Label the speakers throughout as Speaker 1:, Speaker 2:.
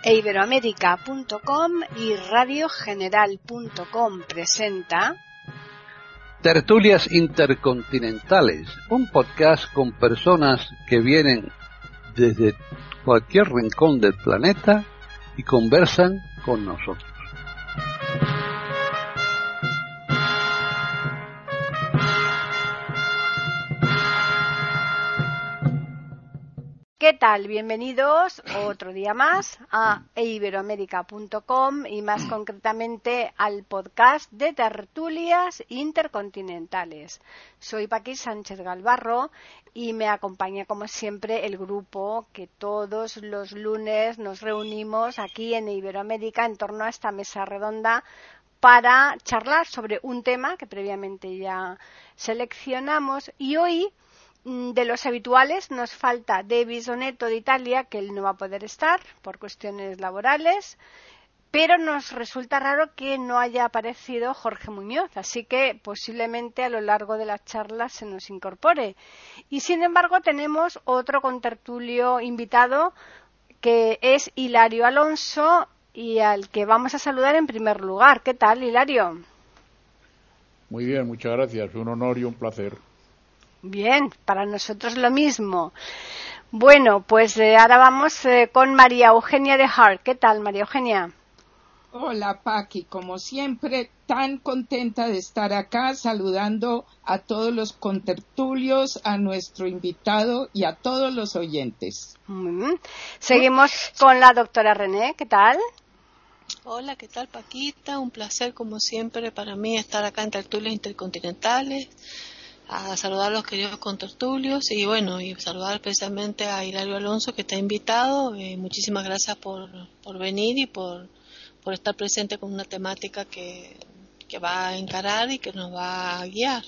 Speaker 1: Iberoamérica.com y radiogeneral.com presenta
Speaker 2: Tertulias Intercontinentales, un podcast con personas que vienen desde cualquier rincón del planeta y conversan con nosotros.
Speaker 1: ¿Qué tal? Bienvenidos otro día más a Iberoamérica.com y más concretamente al podcast de Tertulias Intercontinentales. Soy Paqui Sánchez Galvarro y me acompaña como siempre el grupo que todos los lunes nos reunimos aquí en Iberoamérica en torno a esta mesa redonda para charlar sobre un tema que previamente ya seleccionamos y hoy de los habituales nos falta Davis Oneto de Italia, que él no va a poder estar por cuestiones laborales, pero nos resulta raro que no haya aparecido Jorge Muñoz, así que posiblemente a lo largo de la charla se nos incorpore. Y sin embargo tenemos otro contertulio invitado que es Hilario Alonso y al que vamos a saludar en primer lugar. ¿Qué tal, Hilario?
Speaker 3: Muy bien, muchas gracias. Un honor y un placer.
Speaker 1: Bien, para nosotros lo mismo. Bueno, pues ahora vamos con María Eugenia de Hart. ¿Qué tal, María Eugenia?
Speaker 4: Hola, Paqui. Como siempre, tan contenta de estar acá saludando a todos los contertulios, a nuestro invitado y a todos los oyentes.
Speaker 1: Seguimos con la doctora René. ¿Qué tal?
Speaker 5: Hola, ¿qué tal, Paquita? Un placer, como siempre, para mí estar acá en Tertulias Intercontinentales. A saludar a los queridos contertulios y bueno, y saludar especialmente a Hilario Alonso que está invitado. Muchísimas gracias por venir y por estar presente con una temática que va a encarar y que nos va a guiar.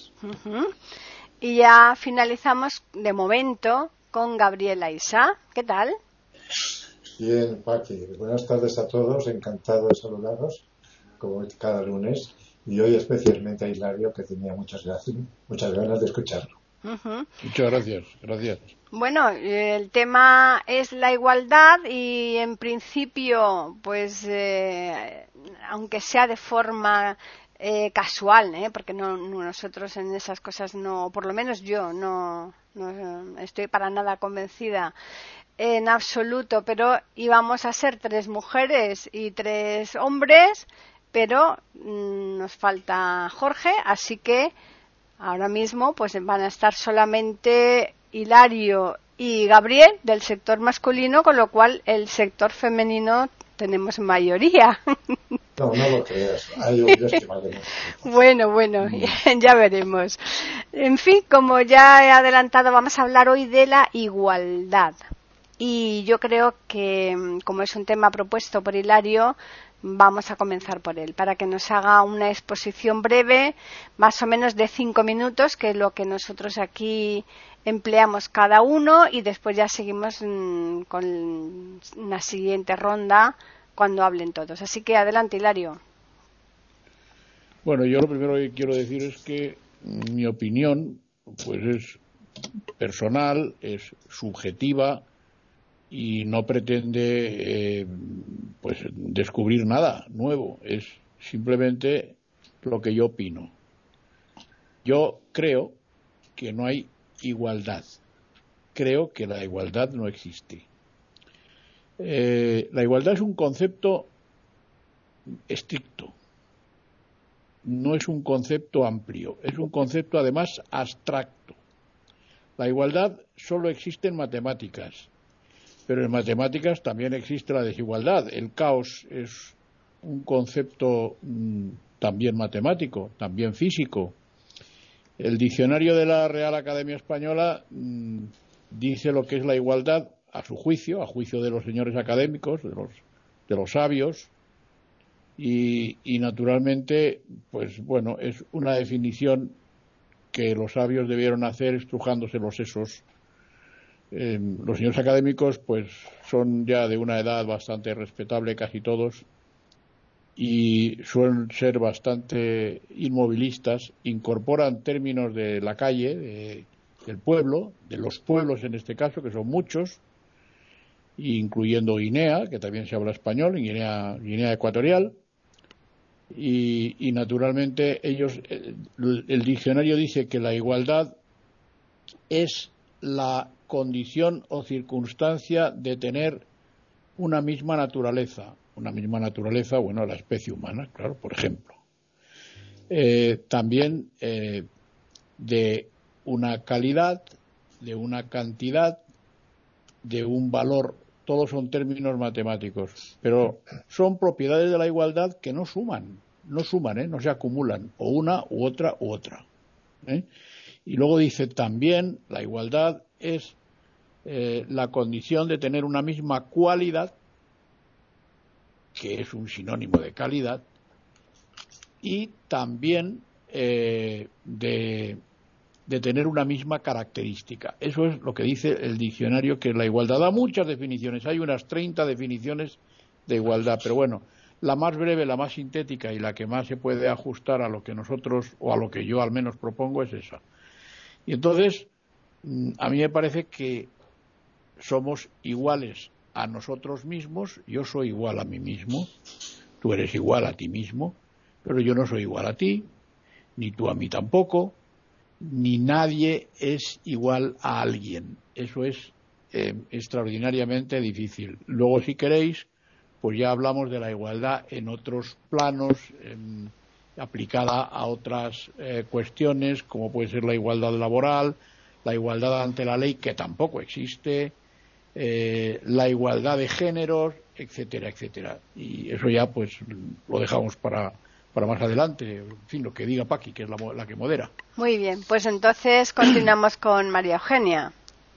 Speaker 1: Y ya finalizamos de momento con Gabriela Isa. ¿Qué tal?
Speaker 6: Bien, Paqui. Buenas tardes a todos. Encantado de saludaros como cada lunes. Y hoy especialmente a Hilario, que tenía muchas ganas de escucharlo.
Speaker 3: Muchas gracias.
Speaker 1: Bueno, el tema es la igualdad y en principio, pues, aunque sea de forma casual, porque nosotros en esas cosas no, por lo menos yo no estoy para nada convencida en absoluto, pero íbamos a ser 3 mujeres y 3 hombres, pero nos falta Jorge, así que ahora mismo pues van a estar solamente Hilario y Gabriel del sector masculino, con lo cual el sector femenino tenemos mayoría.
Speaker 6: No lo creas, hay hombres que valen.
Speaker 1: Bueno, ya veremos. En fin, como ya he adelantado, vamos a hablar hoy de la igualdad. Y yo creo que, como es un tema propuesto por Hilario, vamos a comenzar por él, para que nos haga una exposición breve, más o menos de 5 minutos, que es lo que nosotros aquí empleamos cada uno, y después ya seguimos con una siguiente ronda cuando hablen todos. Así que adelante, Hilario.
Speaker 3: Bueno, yo lo primero que quiero decir es que mi opinión pues es personal, es subjetiva y no pretende pues descubrir nada nuevo, es simplemente lo que yo opino. Yo creo que no hay igualdad, creo que la igualdad no existe. La igualdad es un concepto estricto, no es un concepto amplio, es un concepto además abstracto. La igualdad solo existe en matemáticas. Pero en matemáticas también existe la desigualdad. El caos es un concepto también matemático, también físico. El diccionario de la Real Academia Española dice lo que es la igualdad a su juicio, a juicio de los señores académicos, de los sabios, y naturalmente, pues bueno, es una definición que los sabios debieron hacer estrujándose los sesos. Los señores académicos pues son ya de una edad bastante respetable casi todos y suelen ser bastante inmovilistas, incorporan términos de la calle, del pueblo, de los pueblos en este caso, que son muchos, incluyendo Guinea, que también se habla español, Guinea Ecuatorial. Y naturalmente el diccionario dice que la igualdad es la condición o circunstancia de tener una misma naturaleza, bueno, la especie humana, claro, por ejemplo. También de una calidad, de una cantidad, de un valor, todos son términos matemáticos, pero son propiedades de la igualdad que no suman, no se acumulan, o una u otra u otra. Y luego dice también, la igualdad es la condición de tener una misma cualidad, que es un sinónimo de calidad, y también de tener una misma característica. Eso es lo que dice el diccionario, que la igualdad da muchas definiciones. Hay unas 30 definiciones de igualdad, pero bueno, la más breve, la más sintética y la que más se puede ajustar a lo que nosotros, o a lo que yo al menos propongo, es esa. Y entonces, a mí me parece que somos iguales a nosotros mismos. Yo soy igual a mí mismo, tú eres igual a ti mismo, pero yo no soy igual a ti, ni tú a mí tampoco, ni nadie es igual a alguien. Eso es extraordinariamente difícil. Luego, si queréis, pues ya hablamos de la igualdad en otros planos, aplicada a otras cuestiones, como puede ser la igualdad laboral, la igualdad ante la ley, que tampoco existe, la igualdad de géneros, etcétera, etcétera. Y eso ya pues lo dejamos para más adelante, en fin, lo que diga Paqui, que es la que modera.
Speaker 1: Muy bien, pues entonces continuamos con María Eugenia.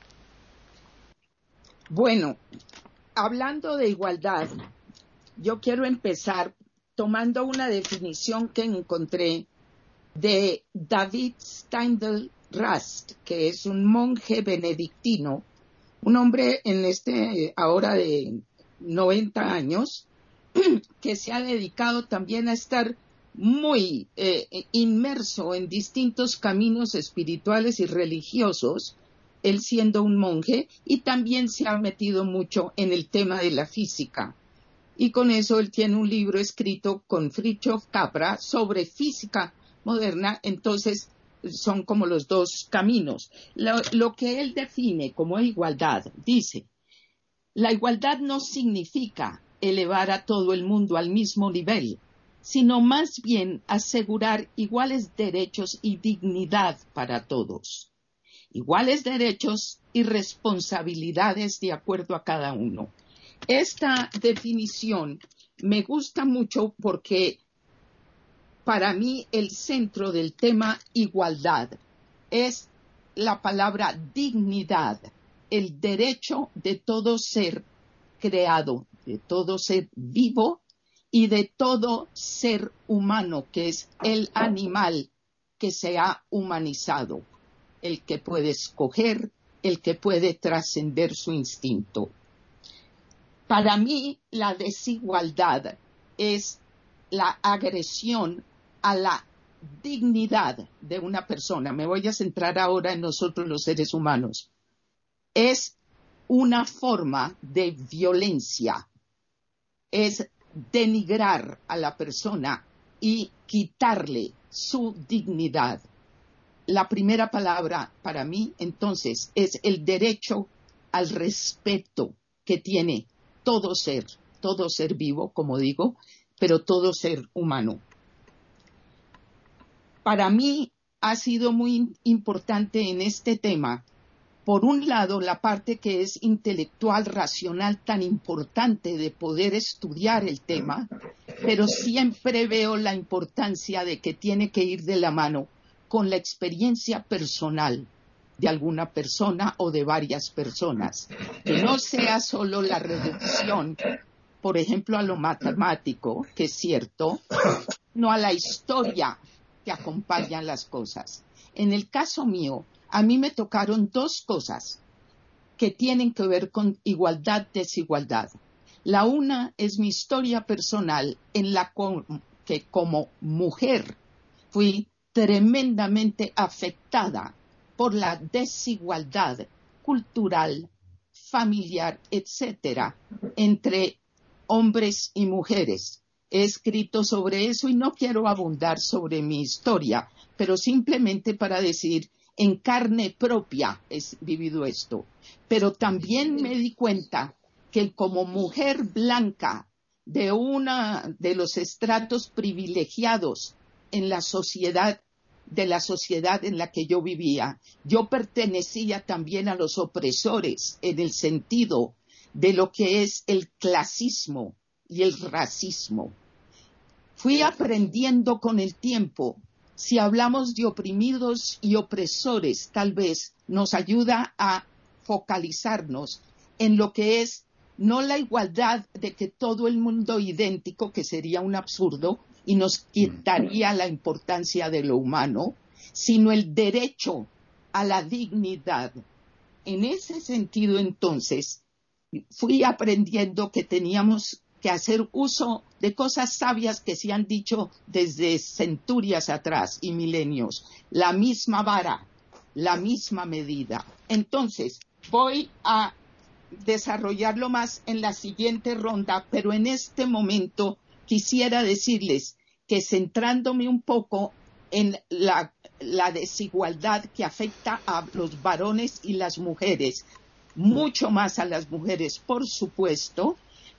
Speaker 4: Bueno, hablando de igualdad, yo quiero empezar tomando una definición que encontré de David Steindl Rast, que es un monje benedictino, un hombre ahora de 90 años, que se ha dedicado también a estar muy inmerso en distintos caminos espirituales y religiosos, él siendo un monje, y también se ha metido mucho en el tema de la física. Y con eso él tiene un libro escrito con Fritjof Capra sobre física moderna. Entonces son como los dos caminos. Lo que él define como igualdad, dice: la igualdad no significa elevar a todo el mundo al mismo nivel, sino más bien asegurar iguales derechos y dignidad para todos, iguales derechos y responsabilidades de acuerdo a cada uno. Esta definición me gusta mucho porque para mí el centro del tema igualdad es la palabra dignidad, el derecho de todo ser creado, de todo ser vivo y de todo ser humano, que es el animal que se ha humanizado, el que puede escoger, el que puede trascender su instinto. Para mí, la desigualdad es la agresión a la dignidad de una persona. Me voy a centrar ahora en nosotros los seres humanos. Es una forma de violencia, es denigrar a la persona y quitarle su dignidad. La primera palabra para mí, entonces, es el derecho al respeto que tiene todo ser vivo, como digo, pero todo ser humano. Para mí ha sido muy importante en este tema, por un lado, la parte que es intelectual, racional, tan importante de poder estudiar el tema, pero siempre veo la importancia de que tiene que ir de la mano con la experiencia personal de alguna persona o de varias personas, que no sea solo la reducción, por ejemplo, a lo matemático, que es cierto, no a la historia que acompaña las cosas. En el caso mío, a mí me tocaron dos cosas que tienen que ver con igualdad-desigualdad. La una es mi historia personal en la que como mujer fui tremendamente afectada por la desigualdad cultural, familiar, etcétera, entre hombres y mujeres. He escrito sobre eso y no quiero abundar sobre mi historia, pero simplemente para decir, en carne propia he vivido esto. Pero también me di cuenta que como mujer blanca de los estratos privilegiados en la sociedad, de la sociedad en la que yo vivía, yo pertenecía también a los opresores en el sentido de lo que es el clasismo y el racismo. Fui aprendiendo con el tiempo. Si hablamos de oprimidos y opresores, tal vez nos ayuda a focalizarnos en lo que es no la igualdad de que todo el mundo idéntico, que sería un absurdo y nos quitaría la importancia de lo humano, sino el derecho a la dignidad. En ese sentido, entonces, fui aprendiendo que teníamos que hacer uso de cosas sabias que se han dicho desde centurias atrás y milenios. La misma vara, la misma medida. Entonces, voy a desarrollarlo más en la siguiente ronda, pero en este momento quisiera decirles que centrándome un poco en la desigualdad que afecta a los varones y las mujeres, mucho más a las mujeres, por supuesto,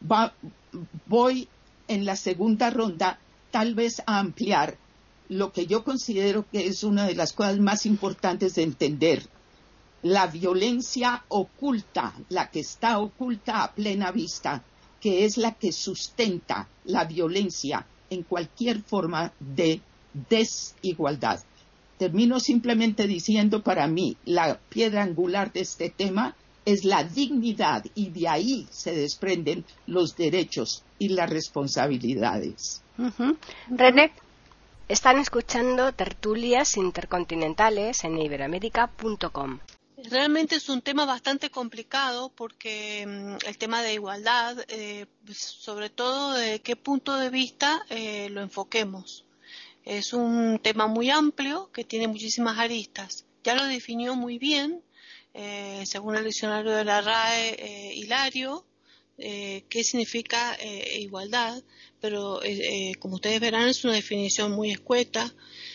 Speaker 4: voy en la segunda ronda tal vez a ampliar lo que yo considero que es una de las cosas más importantes de entender. La violencia oculta, la que está oculta a plena vista, que es la que sustenta la violencia en cualquier forma de desigualdad. Termino simplemente diciendo, para mí, la piedra angular de este tema es la dignidad, y de ahí se desprenden los derechos y las responsabilidades.
Speaker 1: René, están escuchando Tertulias Intercontinentales en iberoamerica.com.
Speaker 5: Realmente es un tema bastante complicado porque el tema de igualdad, sobre todo de qué punto de vista lo enfoquemos. Es un tema muy amplio que tiene muchísimas aristas. Ya lo definió muy bien, según el diccionario de la RAE, Hilario, qué significa igualdad, pero como ustedes verán es una definición muy escueta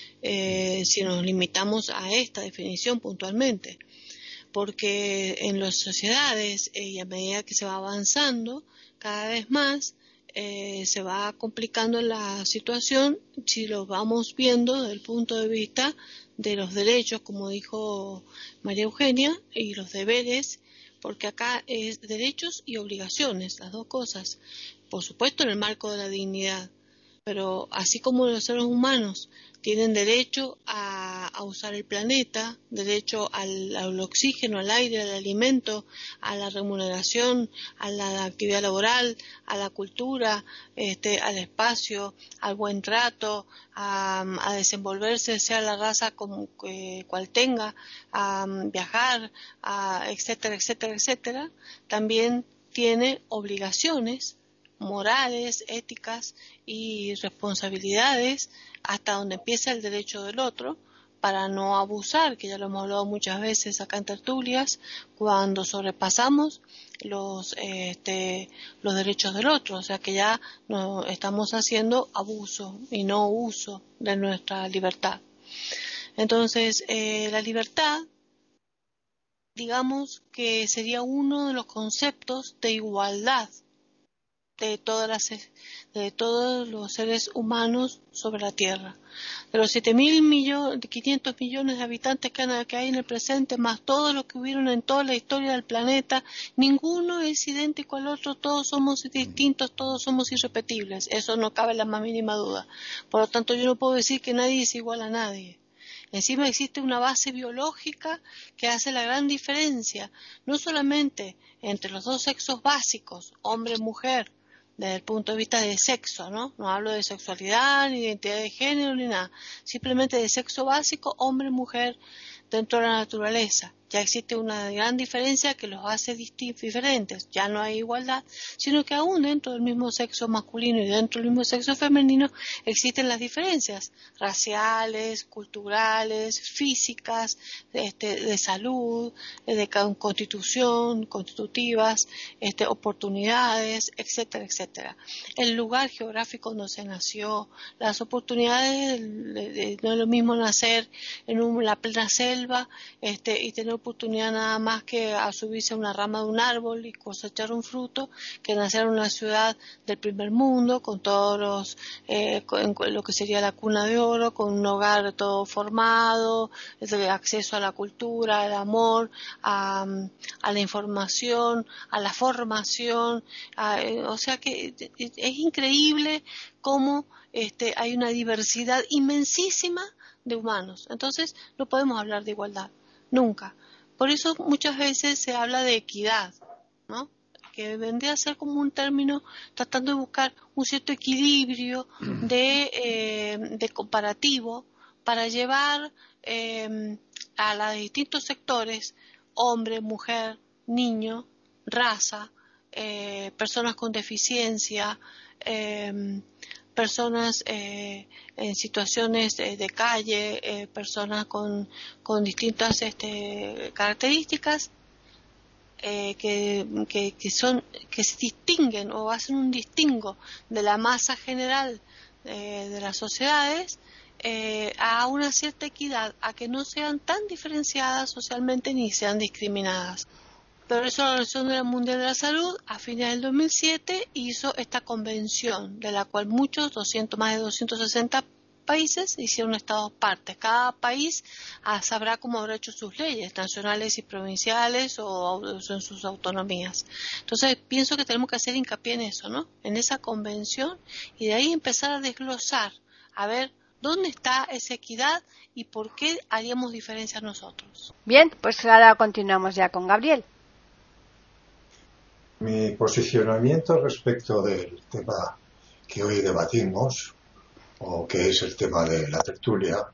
Speaker 5: si nos limitamos a esta definición puntualmente. Porque en las sociedades y a medida que se va avanzando cada vez más se va complicando la situación si lo vamos viendo desde el punto de vista de los derechos, como dijo María Eugenia, y los deberes, porque acá es derechos y obligaciones, las dos cosas, por supuesto en el marco de la dignidad, pero así como los seres humanos tienen derecho a usar el planeta, derecho al oxígeno, al aire, al alimento, a la remuneración, a la actividad laboral, a la cultura, al espacio, al buen trato, a desenvolverse, sea la raza cual tenga, a viajar, etcétera, etcétera, etcétera, también tiene obligaciones morales, éticas y responsabilidades hasta donde empieza el derecho del otro, para no abusar, que ya lo hemos hablado muchas veces acá en tertulias, cuando sobrepasamos los derechos del otro, o sea que ya no estamos haciendo abuso y no uso de nuestra libertad. Entonces, la libertad, digamos que sería uno de los conceptos de igualdad de todos los seres humanos sobre la Tierra. De los 500 millones de habitantes que hay en el presente, más todos los que hubieron en toda la historia del planeta, ninguno es idéntico al otro, todos somos distintos, todos somos irrepetibles. Eso no cabe la más mínima duda. Por lo tanto, yo no puedo decir que nadie es igual a nadie. Encima existe una base biológica que hace la gran diferencia, no solamente entre los dos sexos básicos, hombre-mujer, desde el punto de vista de sexo, ¿no? No hablo de sexualidad, ni de identidad de género, ni nada. Simplemente de sexo básico, hombre-mujer, dentro de la naturaleza. Ya existe una gran diferencia que los hace diferentes. Ya no hay igualdad, sino que aún dentro del mismo sexo masculino y dentro del mismo sexo femenino existen las diferencias raciales, culturales, físicas, de salud, de constitución, constitutivas, oportunidades, etcétera, etcétera. El lugar geográfico donde se nació, las oportunidades, no es lo mismo nacer en la plena selva y tener oportunidad nada más que a subirse a una rama de un árbol y cosechar un fruto, que nacer en una ciudad del primer mundo con todos con lo que sería la cuna de oro, con un hogar todo formado, acceso a la cultura, al amor, a la información, a la formación, o sea que es increíble cómo hay una diversidad inmensísima de humanos. Entonces no podemos hablar de igualdad, nunca. Por eso muchas veces se habla de equidad, ¿no? Que vendría a ser como un término tratando de buscar un cierto equilibrio de comparativo para llevar a los distintos sectores, hombre, mujer, niño, raza, personas con deficiencia, personas en situaciones de calle, personas con distintas características que se distinguen o hacen un distingo de la masa general de las sociedades, a una cierta equidad, a que no sean tan diferenciadas socialmente ni sean discriminadas. Por eso la Organización Mundial de la Salud, a fines del 2007, hizo esta convención, de la cual más de 260 países hicieron estados partes. Cada país sabrá cómo habrá hecho sus leyes nacionales y provinciales o en sus autonomías. Entonces pienso que tenemos que hacer hincapié en eso, ¿no? En esa convención, y de ahí empezar a desglosar, a ver dónde está esa equidad y por qué haríamos diferencias nosotros.
Speaker 1: Bien, pues ahora continuamos ya con Gabriel.
Speaker 6: Mi posicionamiento respecto del tema que hoy debatimos, o que es el tema de la tertulia,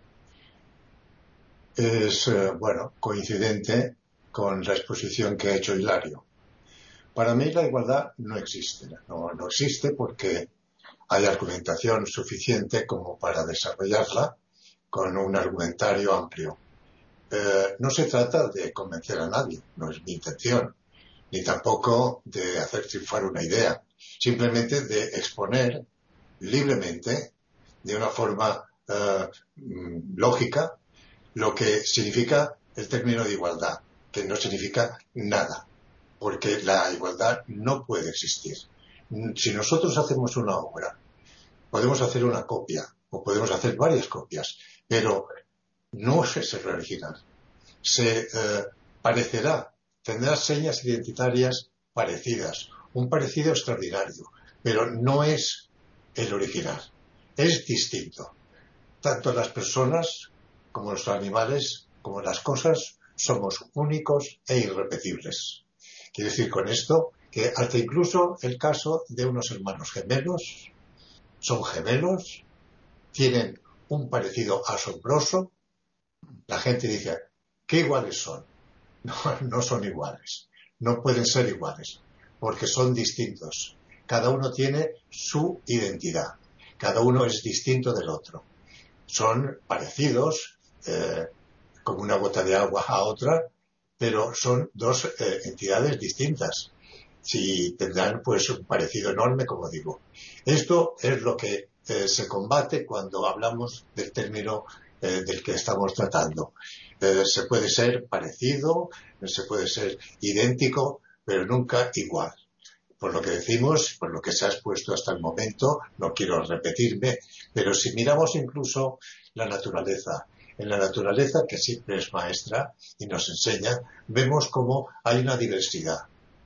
Speaker 6: es, coincidente con la exposición que ha hecho Hilario. Para mí la igualdad no existe. No existe porque hay argumentación suficiente como para desarrollarla con un argumentario amplio. No se trata de convencer a nadie, no es mi intención, ni tampoco de hacer triunfar una idea, simplemente de exponer libremente, de una forma lógica, lo que significa el término de igualdad, que no significa nada, porque la igualdad no puede existir. Si nosotros hacemos una obra, podemos hacer una copia, o podemos hacer varias copias, pero no es el original. Se parecerá, tendrá señas identitarias parecidas, un parecido extraordinario, pero no es el original. Es distinto. Tanto las personas como los animales, como las cosas, somos únicos e irrepetibles. Quiero decir con esto que hasta incluso el caso de unos hermanos gemelos, son gemelos, tienen un parecido asombroso. La gente dice, ¿qué iguales son? No son iguales. No pueden ser iguales, porque son distintos. Cada uno tiene su identidad. Cada uno es distinto del otro. Son parecidos, como una gota de agua a otra, pero son dos entidades distintas. Sí, tendrán pues un parecido enorme, como digo. Esto es lo que se combate cuando hablamos del término del que estamos tratando. Se puede ser parecido, se puede ser idéntico, pero nunca igual. Por lo que decimos, por lo que se ha expuesto hasta el momento, no quiero repetirme, pero si miramos incluso la naturaleza, en la naturaleza, que siempre es maestra y nos enseña, vemos cómo hay una diversidad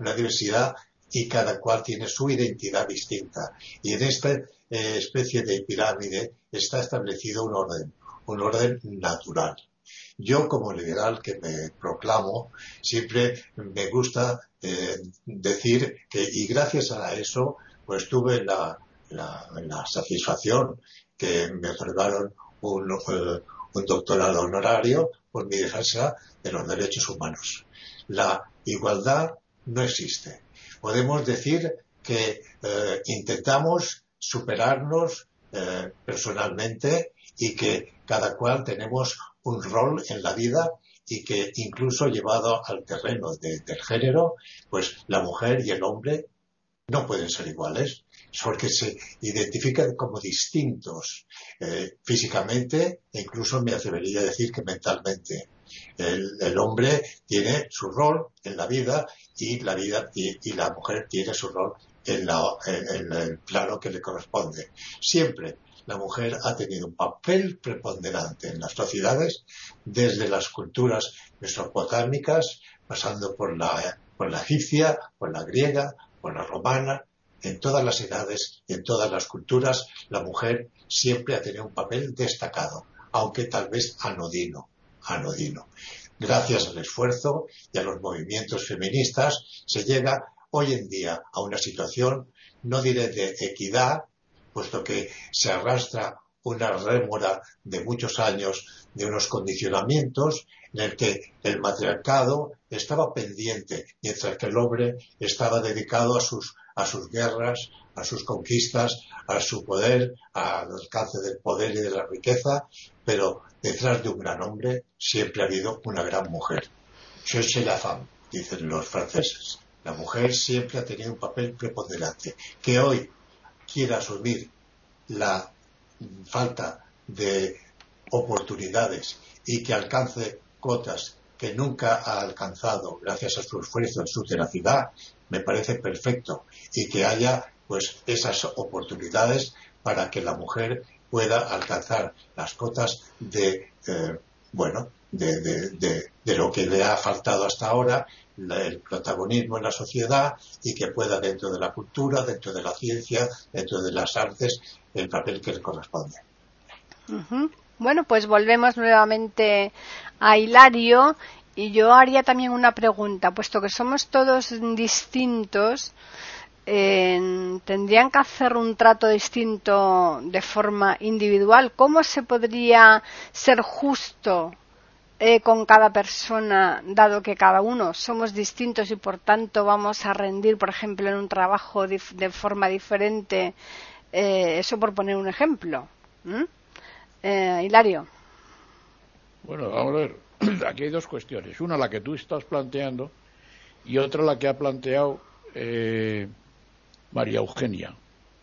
Speaker 6: y cada cual tiene su identidad distinta. Y en esta especie de pirámide está establecido un orden natural. Yo, como liberal que me proclamo, siempre me gusta decir que, y gracias a eso, pues tuve la satisfacción que me otorgaron un doctorado honorario por mi defensa de los derechos humanos. La igualdad no existe. Podemos decir que intentamos superarnos personalmente y que cada cual tenemos un rol en la vida y que incluso llevado al terreno del género, pues la mujer y el hombre no pueden ser iguales, porque se identifican como distintos físicamente e incluso me atrevería a decir que mentalmente. El hombre tiene su rol en la vida y la mujer tiene su rol en el plano que le corresponde. Siempre la mujer ha tenido un papel preponderante en las sociedades, desde las culturas mesopotámicas, pasando por la egipcia, por la griega, por la romana. En todas las edades y en todas las culturas, la mujer siempre ha tenido un papel destacado, aunque tal vez anodino. Gracias al esfuerzo y a los movimientos feministas se llega hoy en día a una situación, no diré de equidad, puesto que se arrastra una rémora de muchos años de unos condicionamientos en el que el matriarcado estaba pendiente, mientras que el hombre estaba dedicado a sus guerras, a sus conquistas, a su poder, al alcance del poder y de la riqueza, pero detrás de un gran hombre siempre ha habido una gran mujer. Cherchez la femme, dicen los franceses. La mujer siempre ha tenido un papel preponderante. Que hoy quiera asumir la falta de oportunidades y que alcance cotas que nunca ha alcanzado gracias a su esfuerzo, a su tenacidad, me parece perfecto, y que haya pues esas oportunidades para que la mujer pueda alcanzar las cotas de lo que le ha faltado hasta ahora, el protagonismo en la sociedad, y que pueda, dentro de la cultura, dentro de la ciencia, dentro de las artes, el papel que le corresponde.
Speaker 1: Uh-huh. Bueno, pues volvemos nuevamente a Hilario, y yo haría también una pregunta, puesto que somos todos distintos. ¿Tendrían que hacer un trato distinto de forma individual? ¿Cómo se podría ser justo con cada persona, dado que cada uno somos distintos y por tanto vamos a rendir, por ejemplo, en un trabajo de forma diferente? Eso por poner un ejemplo. Hilario.
Speaker 3: Bueno, vamos a ver. Aquí hay dos cuestiones. Una, la que tú estás planteando, y otra, la que ha planteado María Eugenia.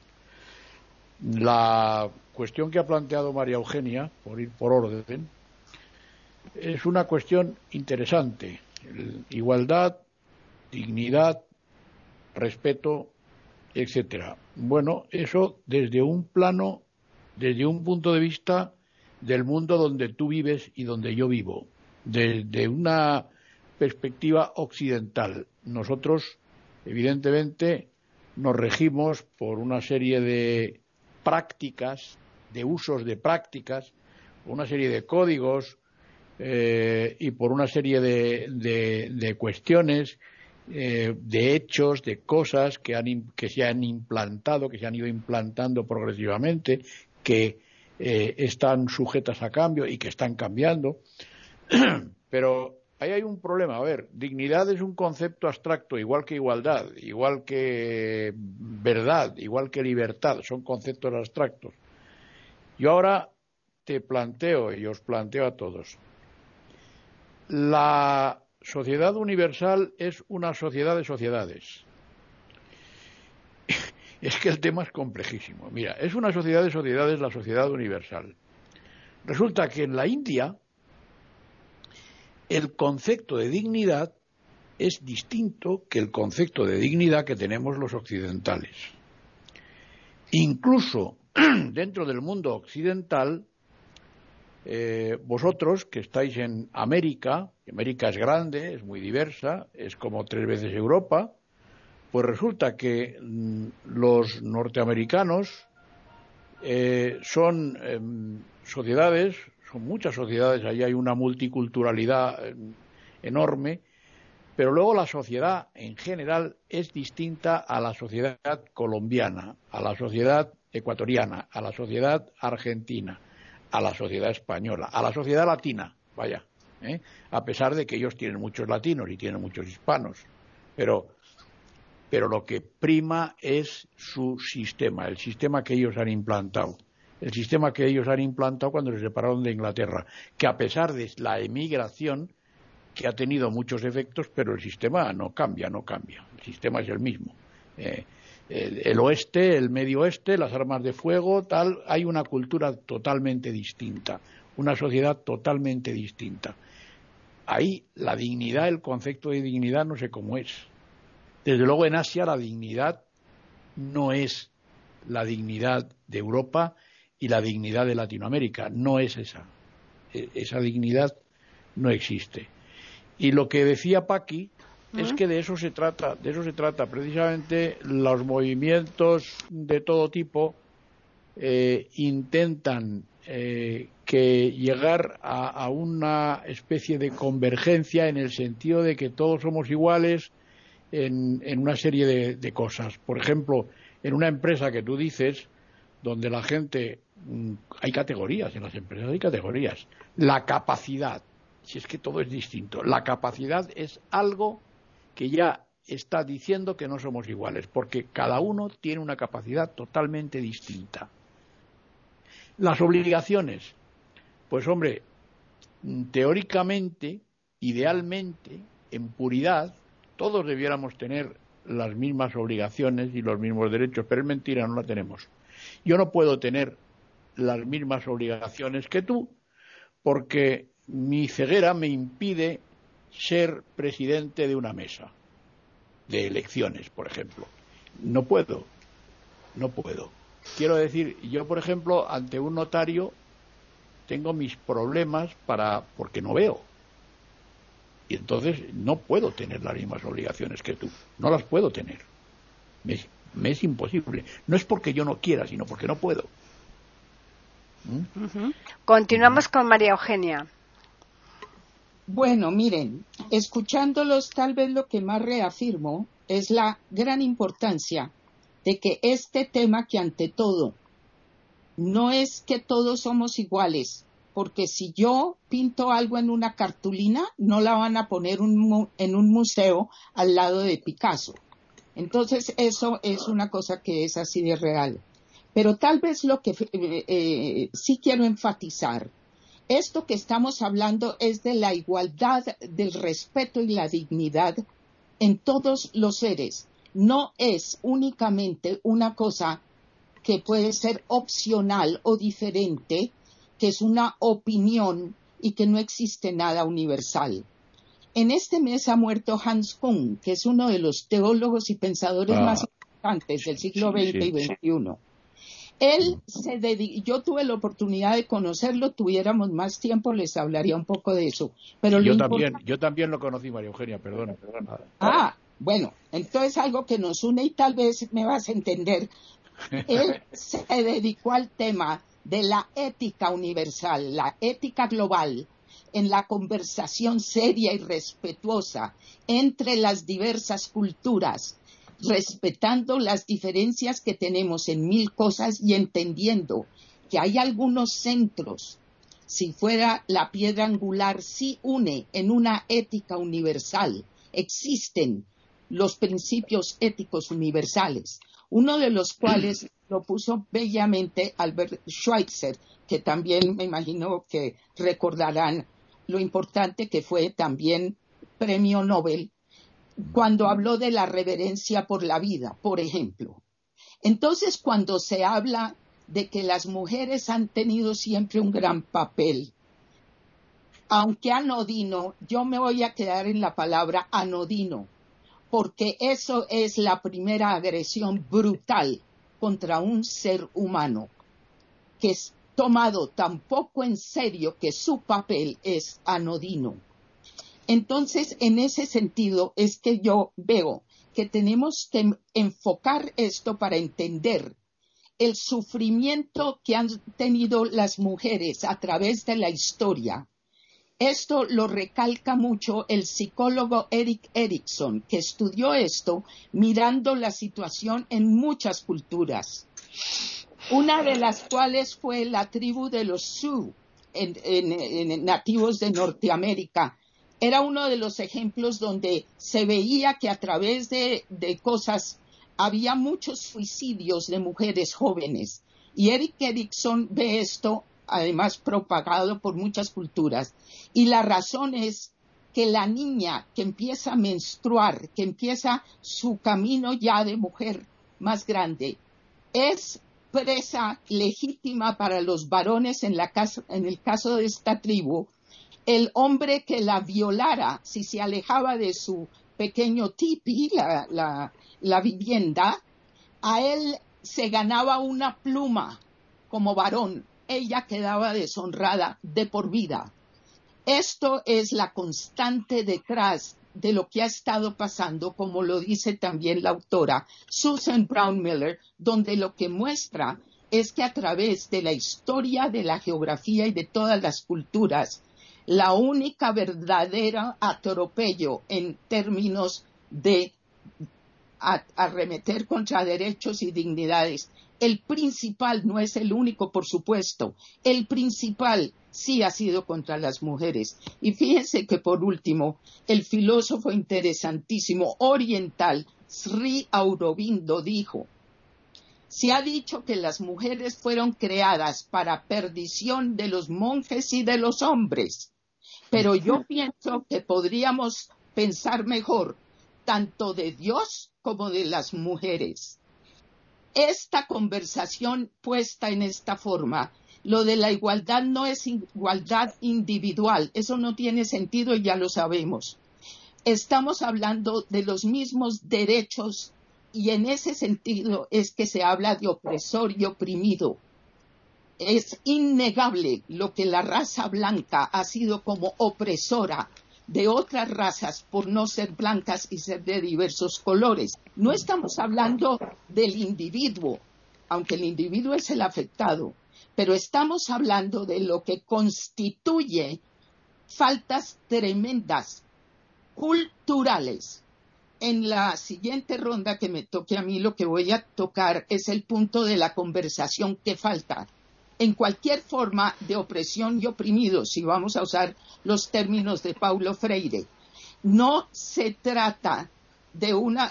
Speaker 3: La cuestión que ha planteado María Eugenia, por ir por orden, es una cuestión interesante. Igualdad, dignidad, respeto, etcétera. Bueno, eso desde un plano, desde un punto de vista del mundo donde tú vives y donde yo vivo, desde una perspectiva occidental. Nosotros, evidentemente, nos regimos por una serie de prácticas, de usos de prácticas, por una serie de códigos y por una serie de cuestiones, de hechos, de cosas que se han implantado, que se han ido implantando progresivamente, que están sujetas a cambio y que están cambiando. Pero ahí hay un problema. A ver, dignidad es un concepto abstracto, igual que igualdad, igual que verdad, igual que libertad, son conceptos abstractos. Yo ahora te planteo, y os planteo a todos, la sociedad universal es una sociedad de sociedades. Es que el tema es complejísimo. Mira, es una sociedad de sociedades, la sociedad universal. Resulta que en la India el concepto de dignidad es distinto que el concepto de dignidad que tenemos los occidentales. Incluso dentro del mundo occidental, vosotros que estáis en América es grande, es muy diversa, es como 3 veces Europa, pues resulta que los norteamericanos son sociedades, son muchas sociedades, allí hay una multiculturalidad enorme, pero luego la sociedad en general es distinta a la sociedad colombiana, a la sociedad ecuatoriana, a la sociedad argentina, a la sociedad española, a la sociedad latina, vaya, a pesar de que ellos tienen muchos latinos y tienen muchos hispanos, pero lo que prima es su sistema, el sistema que ellos han implantado. El sistema que ellos han implantado cuando se separaron de Inglaterra, que a pesar de la emigración, que ha tenido muchos efectos, pero el sistema no cambia. El sistema es el mismo. El oeste, el medio oeste, las armas de fuego, tal, hay una cultura totalmente distinta, una sociedad totalmente distinta. Ahí la dignidad, el concepto de dignidad no sé cómo es. Desde luego en Asia la dignidad no es la dignidad de Europa y la dignidad de Latinoamérica, no es esa. Esa dignidad no existe. Y lo que decía Paqui es que de eso se trata precisamente. Los movimientos de todo tipo intentan que llegar a una especie de convergencia en el sentido de que todos somos iguales en una serie de cosas. Por ejemplo, en una empresa que tú dices, donde la gente, hay categorías, en las empresas hay categorías. La capacidad, si es que todo es distinto, la capacidad es algo que ya está diciendo que no somos iguales, porque cada uno tiene una capacidad totalmente distinta. Las obligaciones, pues hombre, teóricamente, idealmente, en puridad, todos debiéramos tener las mismas obligaciones y los mismos derechos, pero es mentira, no la tenemos. Yo no puedo tener las mismas obligaciones que tú, porque mi ceguera me impide ser presidente de una mesa de elecciones, por ejemplo. No puedo. Quiero decir, yo, por ejemplo, ante un notario tengo mis problemas porque no veo. Y entonces no puedo tener las mismas obligaciones que tú. No las puedo tener. Me es imposible. No es porque yo no quiera, sino porque no puedo.
Speaker 1: Continuamos con María Eugenia.
Speaker 4: Bueno, miren, escuchándolos, tal vez lo que más reafirmo es la gran importancia de que este tema, que ante todo no es que todos somos iguales, porque si yo pinto algo en una cartulina, no la van a poner en un museo al lado de Picasso. Entonces eso es una cosa que es así de real. Pero tal vez lo que sí quiero enfatizar, esto que estamos hablando es de la igualdad, del respeto y la dignidad en todos los seres. No es únicamente una cosa que puede ser opcional o diferente, que es una opinión y que no existe nada universal. En este mes ha muerto Hans Kuhn, que es uno de los teólogos y pensadores más importantes del siglo XX y XXI. Él yo tuve la oportunidad de conocerlo, tuviéramos más tiempo, les hablaría un poco de eso. Pero
Speaker 3: yo también lo conocí, María Eugenia, perdona.
Speaker 4: Bueno, entonces algo que nos une y tal vez me vas a entender. Él se dedicó al tema de la ética universal, la ética global, en la conversación seria y respetuosa entre las diversas culturas, respetando las diferencias que tenemos en mil cosas y entendiendo que hay algunos centros. Si fuera la piedra angular, sí une en una ética universal. Existen los principios éticos universales, uno de los cuales lo puso bellamente Albert Schweitzer, que también me imagino que recordarán lo importante que fue también premio Nobel, cuando habló de la reverencia por la vida, por ejemplo. Entonces, cuando se habla de que las mujeres han tenido siempre un gran papel, aunque anodino, yo me voy a quedar en la palabra anodino, porque eso es la primera agresión brutal contra un ser humano, que es tomado tan poco en serio que su papel es anodino. Entonces, en ese sentido es que yo veo que tenemos que enfocar esto para entender el sufrimiento que han tenido las mujeres a través de la historia. Esto lo recalca mucho el psicólogo Erik Erikson, que estudió esto mirando la situación en muchas culturas. una de las cuales fue la tribu de los Sioux, en nativos de Norteamérica. Era uno de los ejemplos donde se veía que a través de cosas había muchos suicidios de mujeres jóvenes. Y Erik Erikson ve esto, además propagado por muchas culturas. Y la razón es que la niña que empieza a menstruar, que empieza su camino ya de mujer más grande, es presa legítima para los varones en el caso de esta tribu. El hombre que la violara, si se alejaba de su pequeño tipi, la vivienda, a él se ganaba una pluma como varón. Ella quedaba deshonrada de por vida. Esto es la constante detrás de lo que ha estado pasando, como lo dice también la autora Susan Brown Miller, donde lo que muestra es que a través de la historia, de la geografía y de todas las culturas, la única verdadera atropello en términos de arremeter contra derechos y dignidades, el principal, no es el único, por supuesto, el principal sí ha sido contra las mujeres. Y fíjense que por último, el filósofo interesantísimo oriental Sri Aurobindo dijo: se ha dicho que las mujeres fueron creadas para perdición de los monjes y de los hombres, pero yo pienso que podríamos pensar mejor tanto de Dios como de las mujeres. Esta conversación puesta en esta forma, lo de la igualdad no es igualdad individual, eso no tiene sentido y ya lo sabemos. Estamos hablando de los mismos derechos y en ese sentido es que se habla de opresor y oprimido. Es innegable lo que la raza blanca ha sido como opresora de otras razas por no ser blancas y ser de diversos colores. No estamos hablando del individuo, aunque el individuo es el afectado, pero estamos hablando de lo que constituye faltas tremendas, culturales. En la siguiente ronda que me toque a mí, lo que voy a tocar es el punto de la conversación que falta en cualquier forma de opresión y oprimido, si vamos a usar los términos de Paulo Freire. No se trata de una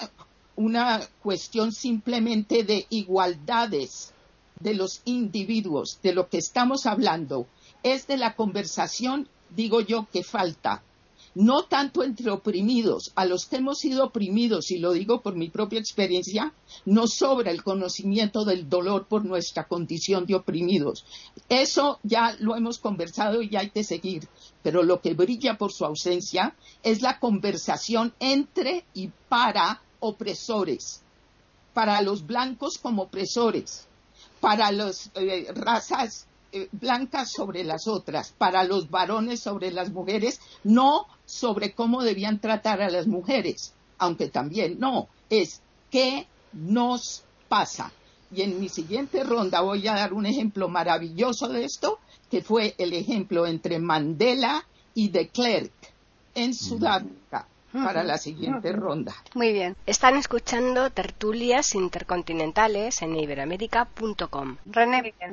Speaker 4: cuestión simplemente de igualdades de los individuos. De lo que estamos hablando es de la conversación, digo yo, que falta. No tanto entre oprimidos, a los que hemos sido oprimidos, y lo digo por mi propia experiencia, nos sobra el conocimiento del dolor por nuestra condición de oprimidos. Eso ya lo hemos conversado y hay que seguir, pero lo que brilla por su ausencia es la conversación entre y para opresores, para los blancos como opresores, para las razas blancas sobre las otras, para los varones sobre las mujeres, no sobre cómo debían tratar a las mujeres, aunque también no, es qué nos pasa. Y en mi siguiente ronda voy a dar un ejemplo maravilloso de esto, que fue el ejemplo entre Mandela y de Klerk en Sudáfrica, para la siguiente ronda.
Speaker 1: Muy bien. Están escuchando Tertulias Intercontinentales en iberoamerica.com. René, bien.